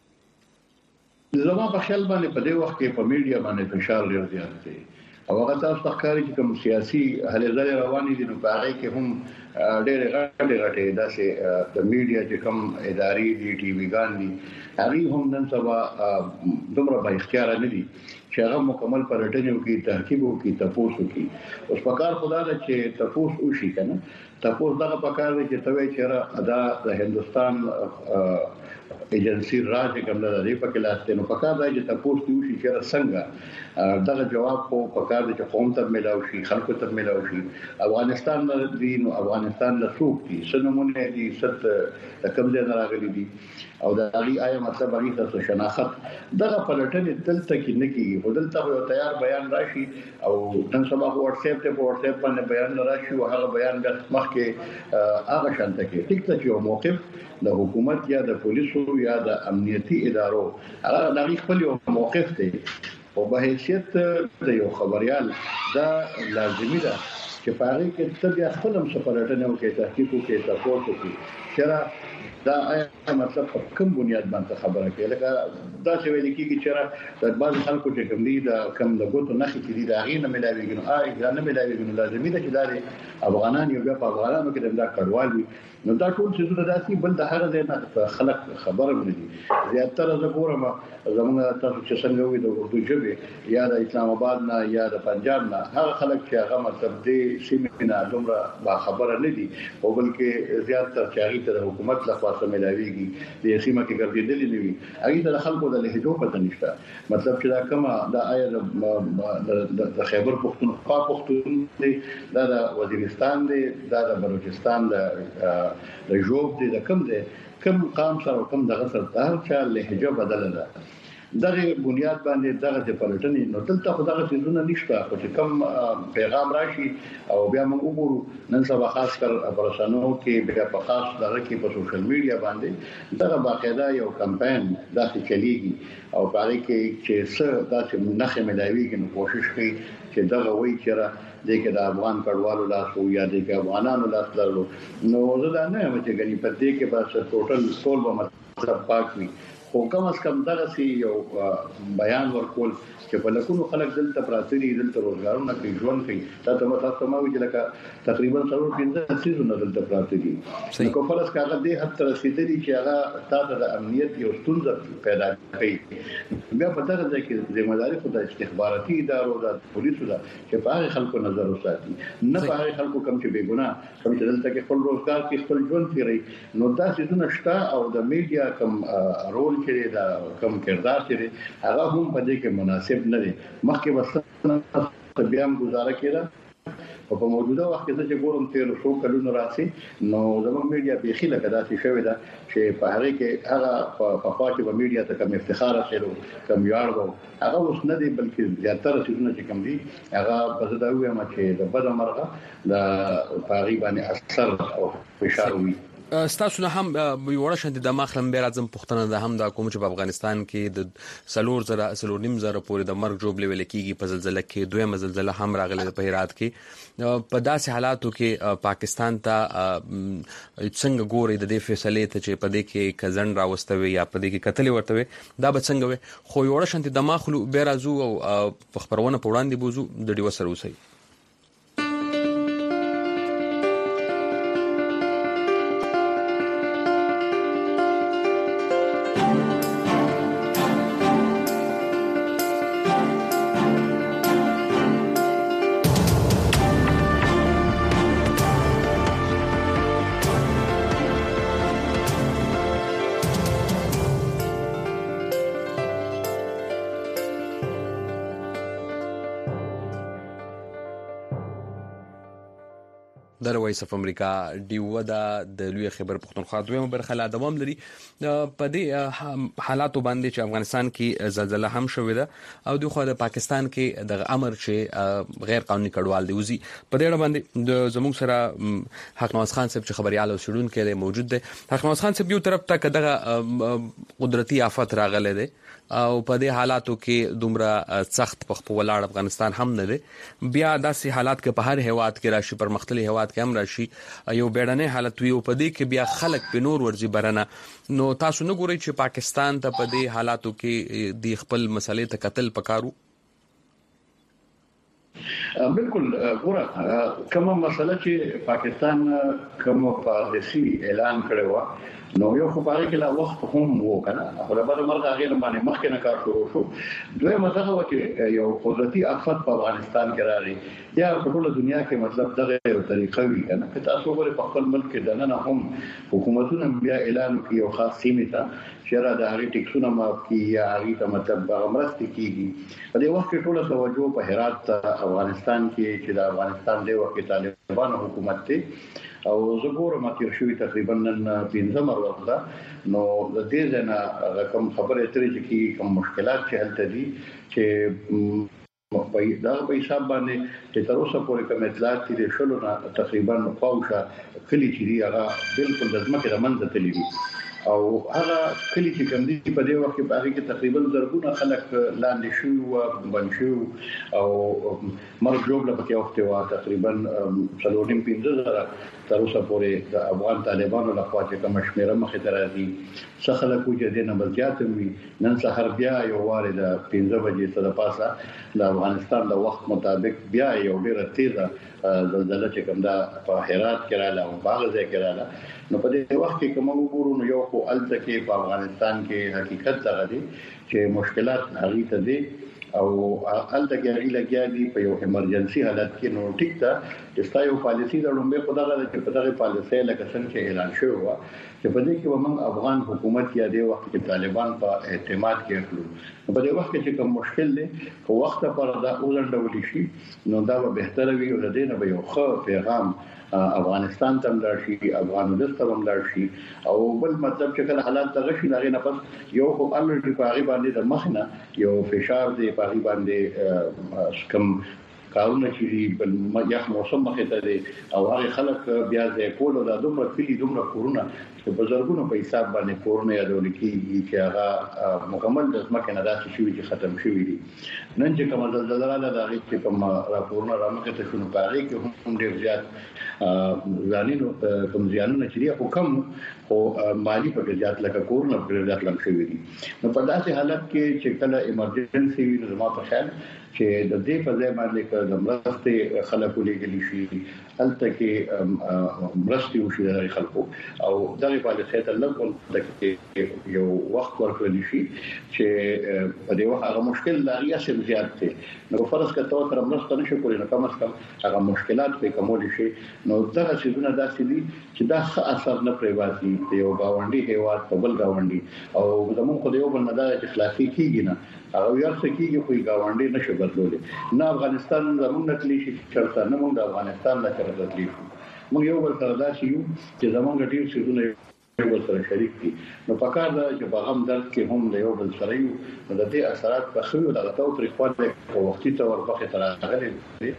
دي زما په خیال باندې په دې وخت کې په میډیا باندې فشار ډیر زیات دی او هغه تاسو ښکاري چې کوم سیاسي هلې ځلې روانې دي نو په هغه کې هم ډېر غټه غټه داسې د میډیا چې کوم ادارې دي ټي وي ګان دي هغه هم نن سبا دومره با اختیار نه دي چې هغه مکمل پرټنیو کې تحقیق وکړي تاسو کې اوس په کار خدا د چې تاسو وشي کنه تاسو دغه په کار کې توې چې را ادا د هندستان ایجنسی راځي کوم د دې په کلاس ته نو په کار دی چې تاسو وشي چې څنګه دغه جواب کو په کار دی چې قوم ته ملاوي شي خلکو ته ملاوي شي افغانستان دی نو افغانستان له څوک دي سنمونه دي ست کوم ځای نه راغلي دي او دا غي آیا مطلب غي تاسو شناخت دغه پلټنې دلته کې نه کیږي په دلته یو تیار بیان راشي او نن سبا واتس اپ ته په واتس اپ باندې بیان راشي او هغه بیان د مخکې هغه شانته کې ټیک ته یو موقف د حکومت یا د پولیسو یا د امنیتي ادارو هغه د خپل یو موقف دی او په حیثیت د یو خبريال دا لازمي ده چې په هغه کې ته خپل هم سفارتونه او کې تحقیق او کې تاسو کوي چې دا آیا مطلب په کوم بنیاد باندې خبره کوي لکه دا چې ویل کېږي چې د بعض خلکو چې کوم دي دا کم د ګوتو نخې کې دا غي نه ملاويږي نو آی دا نه ملاويږي نو لازمي ده چې دا افغانان یو بیا په افغانانو کې دا کډوال وي نو دا ټول څه زړه داسي بل د هغه نه خلک خبره ملي زیاتره زه ګورم زموږ تاسو چې څنګه وي د اردو ژبه یا د اسلام آباد نه یا د پنجاب نه هغه خلک چې هغه مطلب دې سیمه نه دومره با خبره نه دي او بلکې زیاتره چې هغه د حکومت لخوا سملاويږي د سیمه کې ګرځېدلې نه وي هغه د خلکو د لهجو پته نشته مطلب چې دا کومه د آیا د خیبر پختونخوا پختون دی دا د وزیرستان دی دا د بلوچستان د د جوب دي د کم دي کم قام سره کم دغه سره هر چا لهجه بدله ده دغه بنیاد باندې دغه د پلټنې نو دلته خدای څه نشته چې کم پیغام راشي او بیا موږ وګورو نن سبا خاص کر افرسانو کې بیا په خاص دغه کې په سوشل میډیا باندې دغه باقاعده یو کمپاین داسې چلیږي او په اړه کې چې څه داسې نخې ملاويږي نو کوشش کوي چې دغه وایي چې دغه د افغان کډوالو لاسو یا د افغانانو لاس لرلو نو زه دا نه یم چې غني په دې کې بس ټوټل ټول به مطلب پاک وي خو کوم اس کم دغه سی یو بیان ورکول چې په لکونو خلک دلته پراته دي دلته روزګارونه کوي ژوند کوي تاسو تاسو ما وی چې لکه تقریبا څلور پنځه سیزونه دلته پراته دي نو کوم فرض کاغه دې حد تر رسیدلی چې هغه تاسو د امنیت یو ستونزه پیدا کوي بیا په دغه ځای کې ځمېداري خو د استخباراتي ادارو د پولیسو ده چې په هغه خلکو نظر وساتي نه په هغه خلکو کم چې بیګناه کوم چې دلته کې خپل روزګار کې خپل ژوند تیري نو دا سیزونه شته او د میډیا کم رول کې دا کم کردار چې هغه هم په دې کې مناسب نه دي مخکې وسنه بیا هم گزاره کړه او په موجوده وخت کې چې ګورم تیر څو کلونه راسي نو زموږ میډیا به خله کدا چې شوی دا چې په هغه کې هغه په خاطر په میډیا ته کوم افتخار اخلو کوم یار وو هغه اوس نه دی بلکې زیاتره څه چې کوم دي هغه په دا وایم چې د بد مرغه د تقریبا اثر او فشار وي. ستاسو نه هم یو ورشن د مخلم به راځم پښتنه د هم د کوم چې په افغانستان کې د سلور زره سلور نیم زره پورې د مرګ جوړ لیول کېږي په زلزلہ کې دوه زلزلہ هم راغلي په هرات کې په داسې حالاتو کې پاکستان ته څنګه ګوري د دې فیصله ته چې په دې کې کزن راوستوي یا په دې کې قتل ورتوي دا به څنګه وي خو یو ورشن د مخلو به راځو او خبرونه په وړاندې بوزو د ډیو سره وسی. د وایس اف امریکا ډیو دا د لوی خبر پښتونخوا دویمه برخه لا دوام لري په دې حالاتو باندې چې افغانستان کې زلزلہ هم شوې ده او د خو د پاکستان کې د امر چې غیر قانوني کډوال دی وزي په دې اړه باندې د زموږ سره حق نواز خان صاحب چې خبريال او شډون کې موجود دی. حق نواز خان صاحب یو طرف ته کداغه قدرتي آفت راغله ده او په دې حالاتو کې دومره سخت په خپل ولاړ افغانستان هم نه دی بیا داسې حالات کې په هر هیواد کې راشي پر مختلف هیواد کې هم راشي یو بیړنی حالت وي او په دې کې بیا خلک په نور ورځي برنه نو تاسو نه ګورئ چې پاکستان ته په دې حالاتو کې د خپل مسلې ته قتل پکارو. بالکل ګوره کومه مسله چې پاکستان کوم پالیسي اعلان کړو نو یو خو پاره کې لا وخت هم وو کنه خو د بل مرغه غیر باندې مخکې نه کار شروع شو دوی مسله و چې یو قدرتي آفت په افغانستان کې راغی یا په ټوله دنیا کې مطلب دغه یو طریقه وی کنه که تاسو وګورئ په خپل ملک کې دنه هم حکومتونه بیا اعلان کوي یو خاص سیمه ته شرع د هغې ټیکسونه معاف کیږي یا هغې ته مطلب هغه مرستې کیږي. په دې وخت کې ټوله توجه په هرات ته افغانستان کې چې د افغانستان د وخت طالبانو حکومت دی او زه ګورم تیر شوي تقریبا نن پنځمه ورځ ده نو د دې ځنه کوم خبره ترې چې کوم مشکلات چې هلته دي چې په دا په حساب باندې چې تر اوسه پورې کوم اطلاعات دي شلو نه تقریبا پاوشه کلی چې دی هغه بالکل د ځمکې د منځ ته تللی او هغه کلی چې کوم دي په دې وخت کې هغه کې تقریبا زرګونه خلک لاندې شو او بند شو او مرګ جوړ لپاره وخت وا تقریبا څلورم پنځه زره تر اوسه پورې د افغان طالبانو لخوا چې کوم شمیره مخې ته راځي څه خلک وجه دي نه بلځات وي نن سحر بیا یو واره د پنځه بجې سره پاسه د افغانستان د وخت مطابق بیا یو ډیره تیزه زلزلہ چې کوم دا په هرات کې رااله او باغ ځای کې رااله نو په دې وخت کې کوم وګورو نو یو خو الته کې په افغانستان کې حقیقت څنګه دي چې مشکلات هغه ته دي او الته کې هغه لګیا دي په یو ایمرجنسي حالت کې نو ټیک ده چې تاسو یو پالیسي درلومبه خدای غواړي چې په دغه پالیسي لکه څنګه چې اعلان شوی و چې په دې کې ومن افغان حکومت یا د وخت کې طالبان په اعتماد کې خپل په دې وخت کې کوم مشکل دي خو وخت پر دا اولندول شي نو دا به بهتره وي او د دې نه به یو ښه پیغام افغانستان ته ملاشي افغانستان ته ملاشي او بل مطلب چې کله حالات تغشي لغې نه پس یو خو الټی پاغي باندې د مخنه یو فشار دی پاغي باندې کم کارونه چې بل یخ موسم مخې ته دي او هغه خلک بیا ځای کول د دومره کلی دومره کورونه چې په زرګونو په حساب باندې کورونه یادول کیږي چې هغه مکمل د ځمکې نه داسې شوي چې ختم شوي دي نن چې کوم زلزلہ راغله د هغې چې کوم راپورونه رامخې ته شنو په هغې کې هم ډېر زیات ځانینو کوم زیانونه چې دي خو کم خو مالی په زیات لکه کورونه په زیات لږ شوي دي نو په داسې حالت کې چې کله ایمرجنسي وي نو زما په خیال چې د دې په ځای باندې د مرستې خلکو لګلی شي هلته کې مرستې وشي د خلکو او دغه پالیسي ته لږ د یو وخت ورکړل شي چې په دې وخت هغه مشکل لا یې زیات دي نو فرض کته تر مرسته نشي کولای نو کم از کم هغه مشکلات په کومول شي نو دغه څه نه داسې دي چې دا ښه اثر نه پریواسي یو گاونډي هیواد په بل گاونډي او زموږ خو یو بل مدار اخلاقی کیږي نه هغه یو څه کیږي خو گاونډي نشي بدلولې نه افغانستان زموږ نتلی شي چرته نه موږ د افغانستان نه چرته تدلی موږ یو بل سره داسې یو چې زموږ ډیر څه یو بل سره شریک دي نو پکار دا چې په غم درد کې هم د یو بل سره یو د دې اثرات په خو د غتاو طریقو په وختي تور په خطر راغلي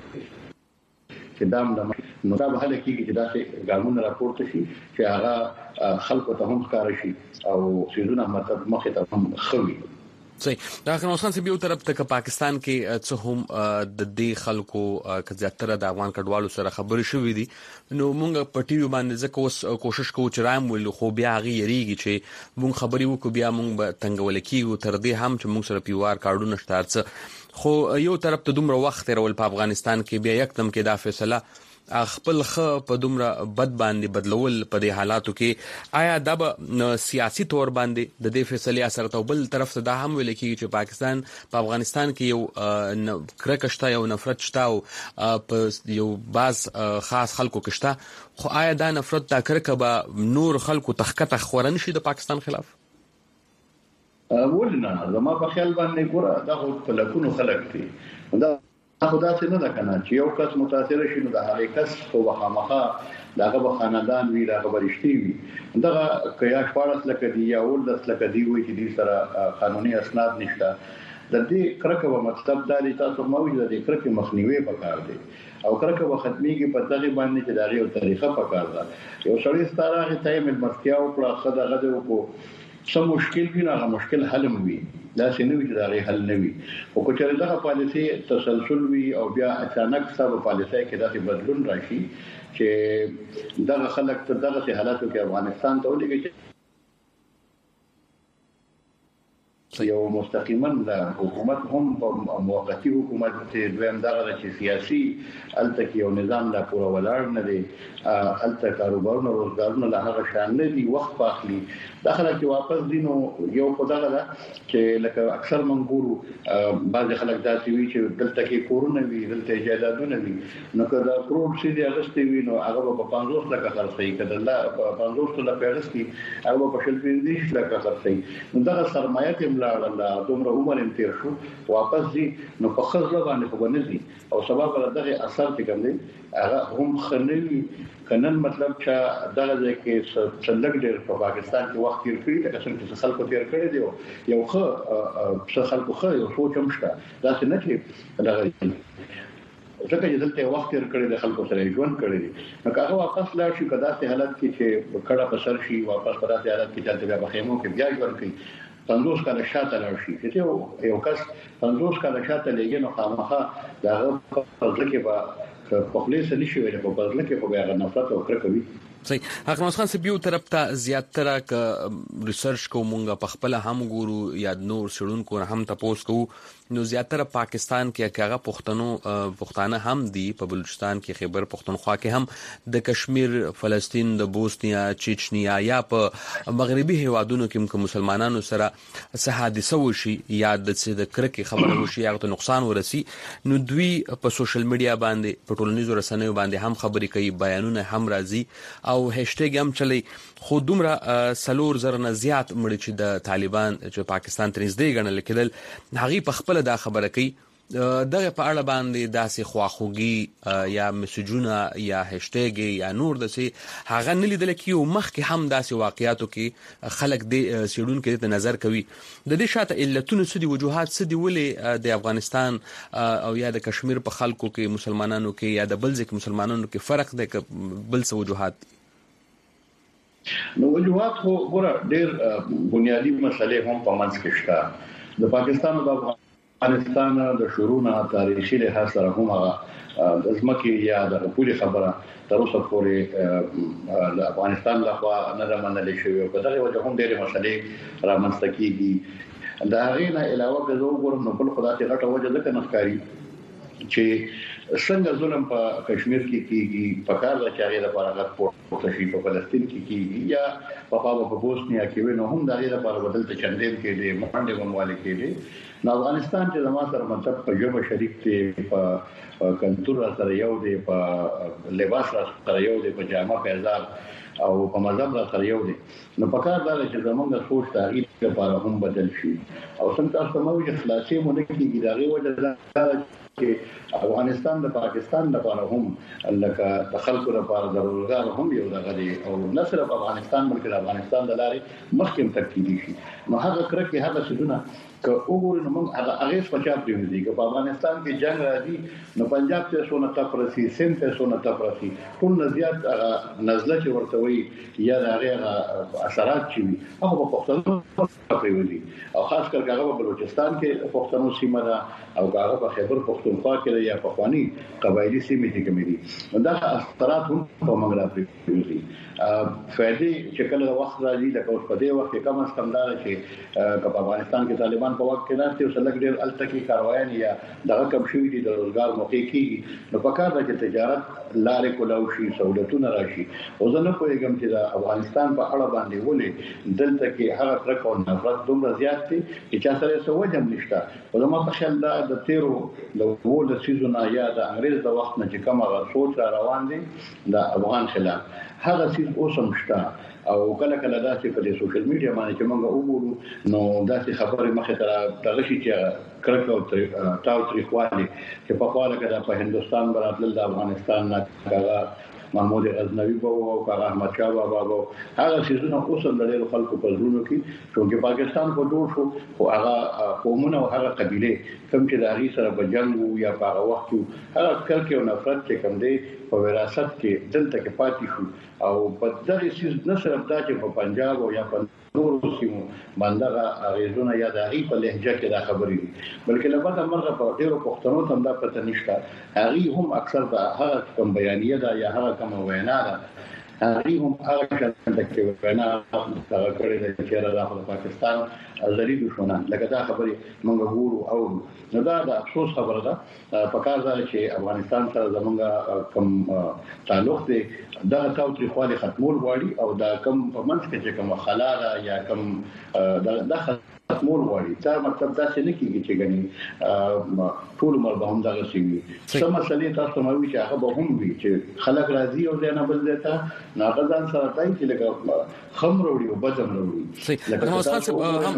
چې دام د نو دا به هله کېږي چې دا څه ګامونه راپورته شي چې هغه خلکو ته هم ښکار شي او سيزونه مطلب مخه ته هم خوي صحیح دا خو اوسان چې یو طرف ته پاکستان کې څه هم د دې خلکو کزاتره د افغان کډوالو سره خبرې شوې دي نو موږ په ټي وي باندې ځکه اوس کوشش کوو چې رایم ول خو بیا غیریږي چې موږ خبرې وکړو بیا موږ به تنګول کیږو تر دې هم چې موږ سره پیوار کارډونه شتارڅ خو یو طرف ته دومره وخت رول په افغانستان کې بیا یکدم کې دا فیصله خپل خ په دومره بد باندې بدلول په دې حالاتو کې آیا دا به سیاسي تور باندې د دې فیصله اثر ته بل طرف ته دا هم ویل کېږي چې پاکستان په افغانستان کې یو کرکشته یو نفرت شته او په یو باز خاص خلکو کشته خو آیا دا نفرت دا کرکه به نور خلکو تخکته خورن شي د پاکستان خلاف ولنا زما په خیال باندې ګوره دا خو په لکونو خلک دي دا خدا څه نه ده کنه چې یو کس متاثر شي نو د هغه کس خو وخامخه داغه په خاندان وی داغه برشتي وي دغه کیا شپارس لکه دی یا ول د لکه دی وي چې دې سره قانوني اسناد نشته د دې کرکه په مطلب د تاسو موجوده د کرکه مخنیوي پکار دي او کرکه په ختميږي په دغه باندې چې دغه یو طریقه پکار ده یو سړی ستاره ته مل مستیا او کړه خدای غده کو سم مشکل وي نه مشکل حل وي دا څنګه وي چې دا حل نه وي او کو چې دغه پالیسي تسلسل وي او بیا اچانک سبب پالیسي کې داسې بدلون راشي چې دغه خلک ته دغه حالاتو کې افغانستان ته ولګي یو مستقیما د حکومت هم موقتی حکومت ته دویم دغه چې سیاسي الته یو نظام لا پوره ولاړ نه دی الته کاروبارونه روزګارونه لا هغه شان نه دي وخت پاخلي داخله کې واپس دینو یو خدای دا چې لکه اکثر منګورو بعض خلک داسي وي چې دلته کې کورونه وي دلته ایجادونه وي نو کله کروڑ سي دي اغستې وي نو هغه په پنځوس لکه خرڅي کړه الله په پنځوس لکه اغستې هغه په شل پنځه لکه خرڅي نو دا سرمایه ته الله دومره عمر تیر شو واپس دي نو په خزله باندې خو نه دي او سبب دغه اثر ته کوم دي هغه هم خنوي کنن مطلب چې دغه ځکه څلګ ډېر په پاکستان کې وخت تیر کړی لکه څنګه چې خلکو تیر کړی دی یو خو څه خلکو خو یو سوچ هم شته دا څه نه چې دغه ځکه چې دلته وخت تیر کړی د خلکو سره ژوند کړی دی نو هغه واپس لاړ شي کدا ته حالت کې چې کړه په سر شي واپس پر داسې حالت کې چې بیا بخیمو کې بیا ژوند کوي پنځوس کاله شاته لاړ شي چې یو کس پنځوس کاله شاته لګي نو خامخا دغه په ځکه په خپلې سره نشي ویل په بدل کې خو بیا نفرت او کرکه وي صحیح حکمت خان سبيو طرف ته زیاتره ک ریسرچ کومګه په خپل هم ګورو یا نور سړونکو هم تاسو کو نو زیاتره پاکستان کې هغه پښتنو پښتانه هم دي په بلوچستان کې خیبر پښتونخوا کې هم د کشمیر فلسطین د بوسنیا چچنیا یا په مغربي هیوادونو کې کوم مسلمانانو سره څه حادثه وشي یا د کرکې خبره وشي یا د نقصان ورسي نو دوی په سوشل میډیا باندې په ټولنیزو رسنیو باندې هم خبرې کوي بیانونه هم راځي او هشټیګ هم چلی خو دومره سلور زرنه زیات مړي چې د طالبان چې پاکستان ترې زده غنل کېدل هغه په خپل دا خبره کوي دغه په اړه باندې داسې خواخوږي یا مسجونه یا هشټیګ یا نور داسې هغه نه لیدل کیو مخکې هم داسې واقعیاتو کې خلک د سیډون کې د نظر کوي د دې شاته علتونو سدي وجوهات سدي ولې د افغانستان او یا د کشمیر په خلکو کې مسلمانانو کې یا د بلځک مسلمانانو کې فرق دی بل څه وجوهات نو وجوهات خو ګوره ډېر بنیادی مسلې هم په منځ کې شته د پاکستان او د افغانستان د شروع تاریخي له سره هم هغه د ځمکې یا د پولی خبره تر اوسه پورې د افغانستان لخوا نه منل شوی او دغه وجه هم ډېرې مسلې رامنځته کیږي دا غینه علاوه که زه وګورم نو بل خدای ته غټه وجه ځکه نخکاری چې څنګه ظلم په کشمیر کې کیږي په کار د چاري لپاره غوښتل شي په فلسطین کې کیږي یا په پاوه په بوسنیا کې وینو هم د غیر لپاره بدل ته چندین کې دي منډه مموالي کې دي نو افغانستان چې زموږ سره مطلب په جوړ شریک دی په کلتور سره یو دی په لباس سره یو دی په جامه پیزار او په مذهب سره یو دی نو په کار دا چې زمونږ سوچ تغییر لپاره هم بدل شي او څنګه تاسو مو چې خلاصې مونږ کې ګډاغي وجه چې افغانستان د پاکستان لپاره هم لکه د خلکو لپاره د روزګار هم یو دغه او نه صرف افغانستان بلکې د افغانستان د لارې مخکې تکلیدي شي نو هغه کرکه هغه سدونه که وګورئ نو موږ هغه هغه سپچا پریږدي چې په افغانستان کې جنگ راځي نو پنجاب ته سونه تفرسي سند ته سونه تفرسي ټول نزيات نزله چې ورته وي یا هغه اثرات چې هغه په پښتنو پریږدي او خاص کر هغه په بلوچستان کې پښتنو سیمه ده او هغه په خیبر پښتونخوا کې یا په خواني قبایلی سیمې کې کومې دي دا اثرات هم په موږ راپریږدي فائدې چې کله وخت راځي لکه اوس په دې وخت کې کم از کم دا چې په افغانستان کې طالبان په وخت کې راځي او سلګ ډېر التکی کاروایان یا دغه کم شوی دي د روزګار موقع کې نو په کار د تجارت لارې کولاو شي سہولتونه راشي او زه نه پوهیږم چې د افغانستان په اړه باندې ولې دلته کې هغه ترک او نفرت دومره زیات دي چې چا سره څه وجه نشته او زما په خیال دا د تیرو د وول سیزونه یا د انګريز د وخت نه چې کومه سوچ را روان دي د افغان خلاف هغه سیز اوسم شته او کله کله دا چې په سوشل میډیا باندې چې موږ وګورو نو دا چې خبرې مخه تر دغه شي چې کرکه او تاو تاریخوالي چې په خواله کې په هندستان براتل د افغانستان نه هغه محمود غزنوی بابا او هغه احمد شاه بابا او هغه سيزونه اوسم د ډېر خلکو په زړونو کې چې پاکستان په جوړ شو او هغه قومونه او هغه قبيله کوم چې د هغه سره په جنگ یا په هغه وخت هغه کرکه او نفرت چې کوم دی په وراثت کې دلته کې پاتې شو او په دغه سیس نه صرف دا چې په پنجاب او یا په نورو سیمو باندې غیزونه یا د هغه په لهجه کې دا خبرې دي بلکې لبا مرغه په ډیرو پښتنو ته دا پته نشته هغه هم اکثر دا هغه کوم بیانیه دا یا هغه کوم وینا ده هغه هم هغه څنګه کې وینا هغه کړی چې راځي د پاکستان ازلی دښمنان لکه دا خبرې موږ ګورو او نو دا د افسوس خبره ده په کار ده چې افغانستان سره زموږ کوم تعلق دی دا تاوتری خالي ختمول غواړي او دا کم په منځ کې چې کوم خلاله یا کم دا ختمول غواړي دا مطلب دا څه نه کیږي چې غني ټول مرده هم دا شي سم مسلې تاسو مو وی چې هغه به هم وي چې خلک راضي او نه بل دیتا ناغزان سره تای چې لکه خمر وړي او بدم وړي لکه تاسو هم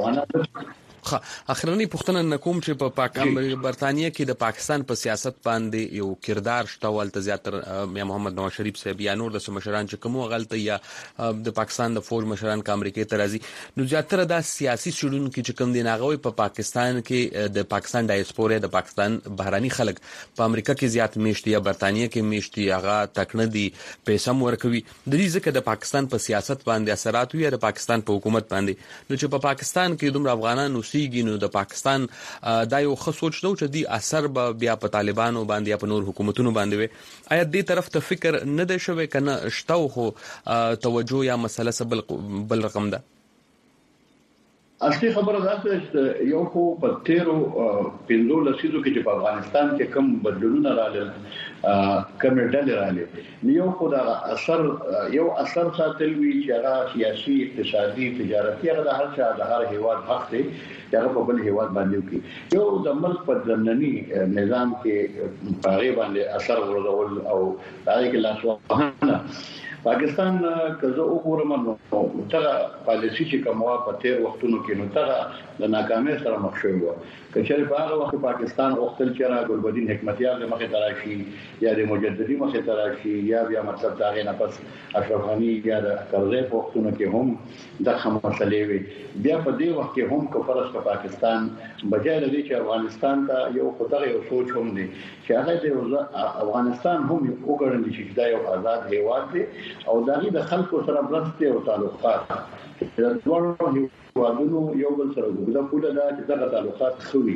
اخرنی پښتنه نکوم چې په پاک برتانیې کې د پاکستان په سیاست باندې یو کردار شته ولته زیاتر یا محمد نواز شریف صاحب یا نور د مشران چې کومه غلطه یا د پاکستان د فوج مشران کا امریکای ترازی نو زیاتره د سیاسي شړون کې چې کوم دی ناغوي په پاکستان کې د پاکستان ډایسپورا د پاکستان بهراني خلک په امریکا کې زیات میشتي یا برتانیې کې میشتي هغه تکنه دي پیسې ورکوي د دې ځکه د پاکستان په سیاست باندې اثرات وي د پاکستان په حکومت باندې نو چې په پاکستان کې دومره افغانان نو د پاکستان دا یو ښه سوچ نو چې دی اثر به بیا په طالبانو باندې یا په نور حکومتونو باندې وي آیا دې طرف ته فکر نه دی شوی کنه شته خو توجه یا مسله سبل بل رقم ده اصلي خبره ده چې یو خو په تیرو پنځو لسیزو کې چې په افغانستان کې کم بدلونونه راغلل کم ډلې راغلي یو خو دا اثر یو اثر ساتل وی چې هغه سیاسي اقتصادي تجارتي هغه د هر چا د هر هیواد حق دی چې هغه په بل هیواد باندې وکړي یو د ملک په ځنني نظام کې هغه باندې اثر ورغول او هغه کې لاسوهنه پاکستان کزه وګورم نو تر پالیسی چې کومه په تیر وختونو کې نو تر د ناکامۍ سره مخ شوی و کچې په هغه وخت پاکستان وختل چې را ګلبدین حکمتیار د مخه تراشي یا د مجددي مخه تراشي یا بیا مطلب دا غي نه پس اشرف غنی یا د کرزی په وختونو کې هم د خمسلې وي بیا په دې وخت کې هم کفرس په پاکستان بجای لري چې افغانستان ته یو خطر یو سوچ هم دي چې هغه د افغانستان هم یو ګڼل چې دا یو آزاد هیواد دی او دغه د خلکو سره مرسته او تعلقات د ډول هیوادونو یو بل سره د پوله دا چې دغه تعلقات خوي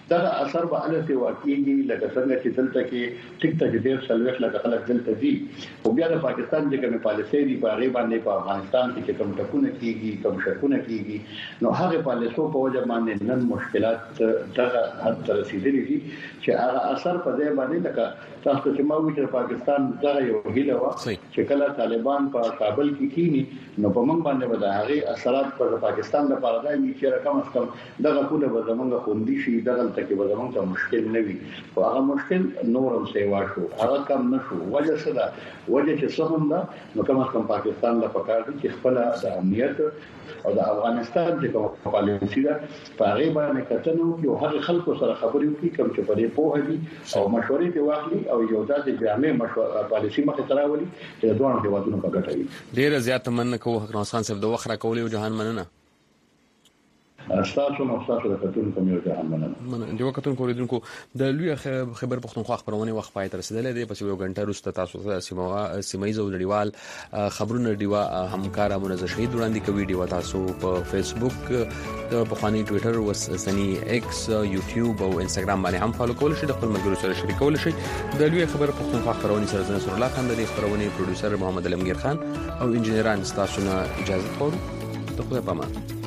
دا اثر به الته واقعي لکه څنګه چې دلته کې ټیک ټاک ډیر سلوخ لکه خلک دلته دي او بیا د پاکستان د کومه پالیسي دی په غیبه باندې په افغانستان کې کوم ټکونه کیږي کوم شکونه کیږي نو هغه پالیسو په وجه باندې نن مشکلات دغه حد ته رسیدلي دي چې هغه اثر په دې باندې لکه تاسو چې ما وایي چې پاکستان دغه یو هیله و چې کله طالبان په کابل کې کینی نو په موږ باندې به د هغه اثرات په پاکستان لپاره دایمي چې رقم اس کم دغه کوله به زمونږ خوندي شي دغه تکي به زمونږ ته مشکل نه وي او هغه مشکل نورم سیوا شو هغه کم نه شو وجه څه ده وجه چې څه هم ده نو کوم اس کم پاکستان لپاره پکار دي چې خپل د امنیت او د افغانستان د کوم پالیسي ده په هغه باندې کتنو کې هغه خلکو سره خبرې وکړي کوم چې په دې پوهه دي او مشورې دی واخلي او یو ځای جامع مشوره پالیسي مخه تراولي چې دوه هیوادونو په ګټه وي ډیر زیات مننه کوم حکمران خان صاحب د وخره کولې او جهان مننه استاسو نو استاسو د کتون کوم یو ځان مننه د وختونو کوریدونکو د لوی خبر پښتونخوا خبرونه وخت پای تر رسیدلې ده پس یو غنټه وروسته تاسو ته سیمه سیمایي نړیوال خبرونه ډیوا همکارا منزه شهید وړاندې کوي ډیوا تاسو په فیسبوک د بخوانی ټوئیټر او سنی ایکس یوټیوب او انستګرام باندې هم فالو کول شئ د خپل ملګرو سره شریکول شئ د لوی خبر پښتونخوا خبرونه سره نصر الله خان د خبرونه پروډوسر محمد علمگیر خان او انجنیران تاسو نه اجازه خورو ته خو په امان